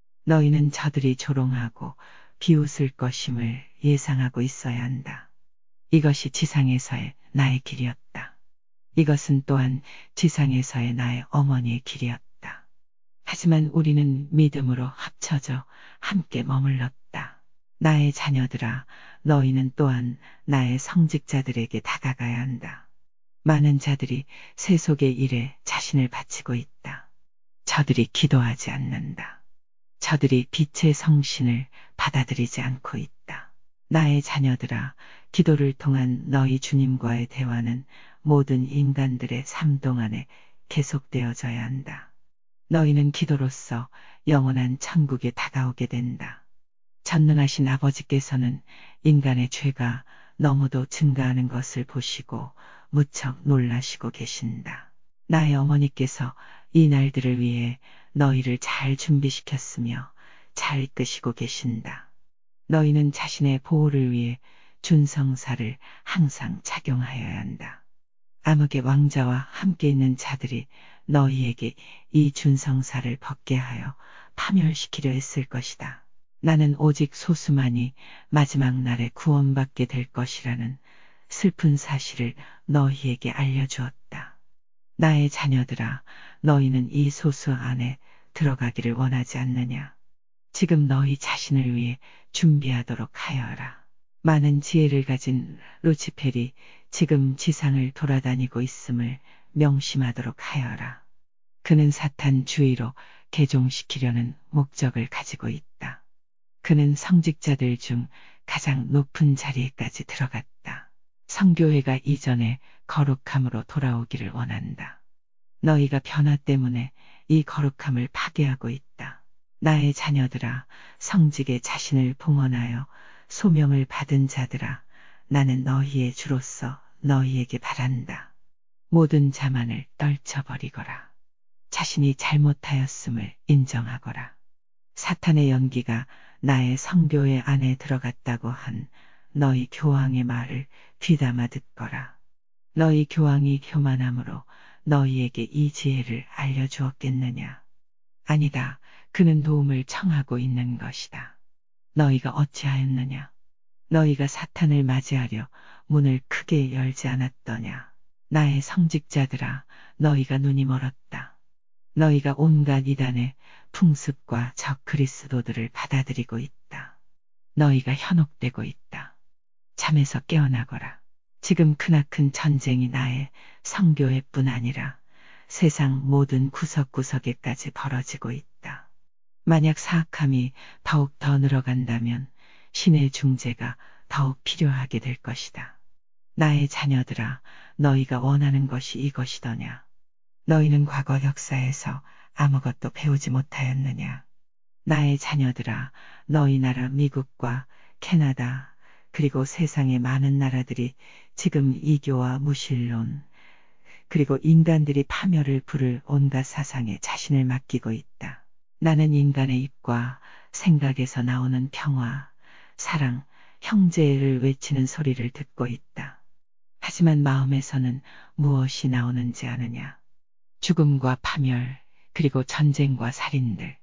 너희는 저들이 조롱하고 비웃을 것임을 예상하고 있어야 한다. 이것이 지상에서의 나의 길이었다. 이것은 또한 지상에서의 나의 어머니의 길이었다. 하지만 우리는 믿음으로 합쳐져 함께 머물렀다. 나의 자녀들아, 너희는 또한 나의 성직자들에게 다가가야 한다. 많은 자들이 세속의 일에 자신을 바치고 있다. 저들이 기도하지 않는다. 저들이 빛의 성신을 받아들이지 않고 있다. 나의 자녀들아, 기도를 통한 너희 주님과의 대화는 모든 인간들의 삶 동안에 계속되어져야 한다. 너희는 기도로서 영원한 천국에 다가오게 된다. 전능하신 아버지께서는 인간의 죄가 너무도 증가하는 것을 보시고 무척 놀라시고 계신다. 나의 어머니께서 이 날들을 위해 너희를 잘 준비시켰으며 잘 이끄시고 계신다. 너희는 자신의 보호를 위해 준성사를 항상 착용하여야 한다. 암흑의 왕자와 함께 있는 자들이 너희에게 이 준성사를 벗게 하여 파멸시키려 했을 것이다. 나는 오직 소수만이 마지막 날에 구원받게 될 것이라는 슬픈 사실을 너희에게 알려주었다. 나의 자녀들아, 너희는 이 소수 안에 들어가기를 원하지 않느냐? 지금 너희 자신을 위해 준비하도록 하여라. 많은 지혜를 가진 루치펠이 지금 지상을 돌아다니고 있음을 명심하도록 하여라. 그는 사탄 주위로 개종시키려는 목적을 가지고 있다. 그는 성직자들 중 가장 높은 자리에까지 들어갔다. 성교회가 이전에 거룩함으로 돌아오기를 원한다. 너희가 변화 때문에 이 거룩함을 파괴하고 있다. 나의 자녀들아, 성직에 자신을 봉헌하여 소명을 받은 자들아, 나는 너희의 주로서 너희에게 바란다. 모든 자만을 떨쳐버리거라. 자신이 잘못하였음을 인정하거라. 사탄의 연기가 나의 성교회 안에 들어갔다고 한 너희 교황의 말을 귀담아 듣거라. 너희 교황이 교만함으로 너희에게 이 지혜를 알려주었겠느냐? 아니다. 그는 도움을 청하고 있는 것이다. 너희가 어찌하였느냐? 너희가 사탄을 맞이하려 문을 크게 열지 않았더냐? 나의 성직자들아, 너희가 눈이 멀었다. 너희가 온갖 이단의 풍습과 적 그리스도들을 받아들이고 있다. 너희가 현혹되고 있다. 잠에서 깨어나거라. 지금 크나큰 전쟁이 나의 성교회뿐 아니라 세상 모든 구석구석에까지 벌어지고 있다. 만약 사악함이 더욱 더 늘어간다면 신의 중재가 더욱 필요하게 될 것이다. 나의 자녀들아, 너희가 원하는 것이 이것이더냐? 너희는 과거 역사에서 아무것도 배우지 못하였느냐? 나의 자녀들아, 너희 나라 미국과 캐나다, 그리고 세상의 많은 나라들이 지금 이교와 무신론, 그리고 인간들이 파멸을 부를 온갖 사상에 자신을 맡기고 있다. 나는 인간의 입과 생각에서 나오는 평화, 사랑, 형제를 외치는 소리를 듣고 있다. 하지만 마음에서는 무엇이 나오는지 아느냐? 죽음과 파멸, 그리고 전쟁과 살인들,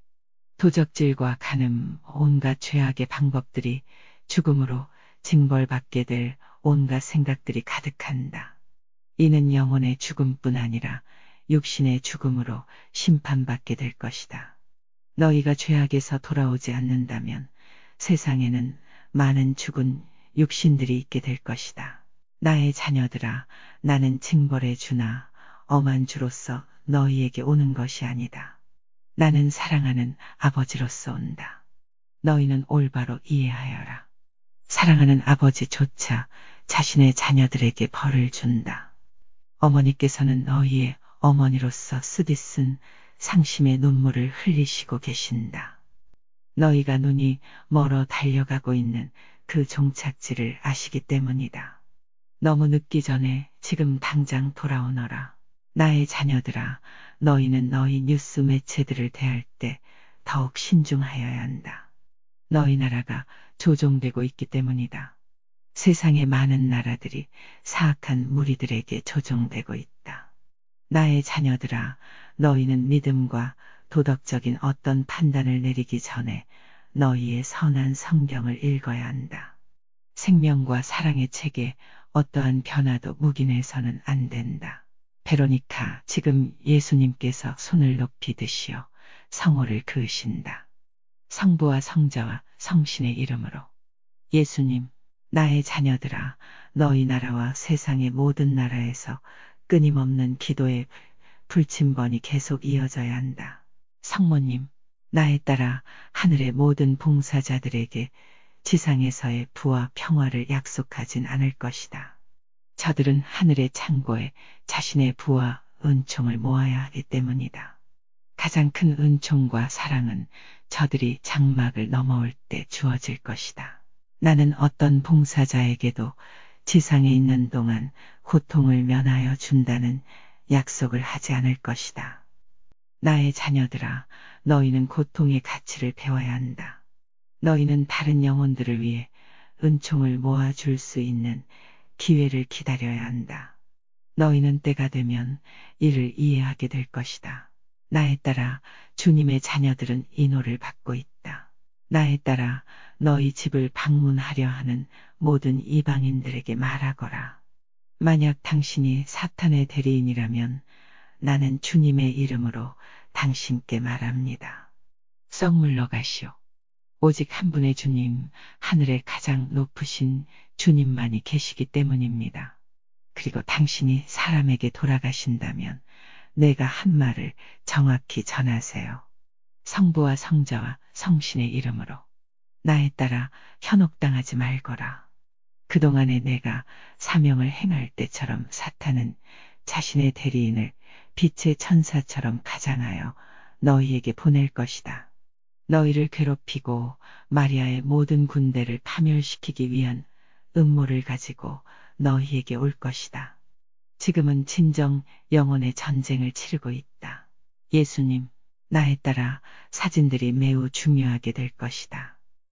도적질과 간음, 온갖 죄악의 방법들이 죽음으로 징벌받게 될 온갖 생각들이 가득한다. 이는 영혼의 죽음뿐 아니라 육신의 죽음으로 심판받게 될 것이다. 너희가 죄악에서 돌아오지 않는다면 세상에는 많은 죽은 육신들이 있게 될 것이다. 나의 자녀들아, 나는 징벌의 주나 엄한 주로서 너희에게 오는 것이 아니다. 나는 사랑하는 아버지로서 온다. 너희는 올바로 이해하여라. 사랑하는 아버지조차 자신의 자녀들에게 벌을 준다. 어머니께서는 너희의 어머니로서 쓰디쓴 상심의 눈물을 흘리시고 계신다. 너희가 눈이 멀어 달려가고 있는 그 종착지를 아시기 때문이다. 너무 늦기 전에 지금 당장 돌아오너라. 나의 자녀들아, 너희는 너희 뉴스 매체들을 대할 때 더욱 신중하여야 한다. 너희 나라가 조종되고 있기 때문이다. 세상의 많은 나라들이 사악한 무리들에게 조종되고 있다. 나의 자녀들아, 너희는 믿음과 도덕적인 어떤 판단을 내리기 전에 너희의 선한 성경을 읽어야 한다. 생명과 사랑의 책에 어떠한 변화도 묵인해서는 안 된다. 베로니카, 지금 예수님께서 손을 높이 드시어 성호를 그으신다. 성부와 성자와 성신의 이름으로. 예수님, 나의 자녀들아, 너희 나라와 세상의 모든 나라에서 끊임없는 기도의 불침번이 계속 이어져야 한다. 성모님, 나에 따라 하늘의 모든 봉사자들에게 지상에서의 부와 평화를 약속하진 않을 것이다. 저들은 하늘의 창고에 자신의 부와 은총을 모아야 하기 때문이다. 가장 큰 은총과 사랑은 저들이 장막을 넘어올 때 주어질 것이다. 나는 어떤 봉사자에게도 지상에 있는 동안 고통을 면하여 준다는 약속을 하지 않을 것이다. 나의 자녀들아, 너희는 고통의 가치를 배워야 한다. 너희는 다른 영혼들을 위해 은총을 모아줄 수 있는 기회를 기다려야 한다. 너희는 때가 되면 이를 이해하게 될 것이다. 나에 따라 주님의 자녀들은 인호를 받고 있다. 나에 따라 너희 집을 방문하려 하는 모든 이방인들에게 말하거라. 만약 당신이 사탄의 대리인이라면 나는 주님의 이름으로 당신께 말합니다. 썩 물러가시오. 오직 한 분의 주님, 하늘의 가장 높으신 주님만이 계시기 때문입니다. 그리고 당신이 사람에게 돌아가신다면 내가 한 말을 정확히 전하세요. 성부와 성자와 성신의 이름으로. 나에 따라 현혹당하지 말거라. 그동안에 내가 사명을 행할 때처럼 사탄은 자신의 대리인을 빛의 천사처럼 가장하여 너희에게 보낼 것이다. 너희를 괴롭히고 마리아의 모든 군대를 파멸시키기 위한 음모를 가지고 너희에게 올 것이다. 지금은 진정 영혼의 전쟁을 치르고 있다. 예수님, 나에 따라 사진들이 매우 중요하게 될 것이다.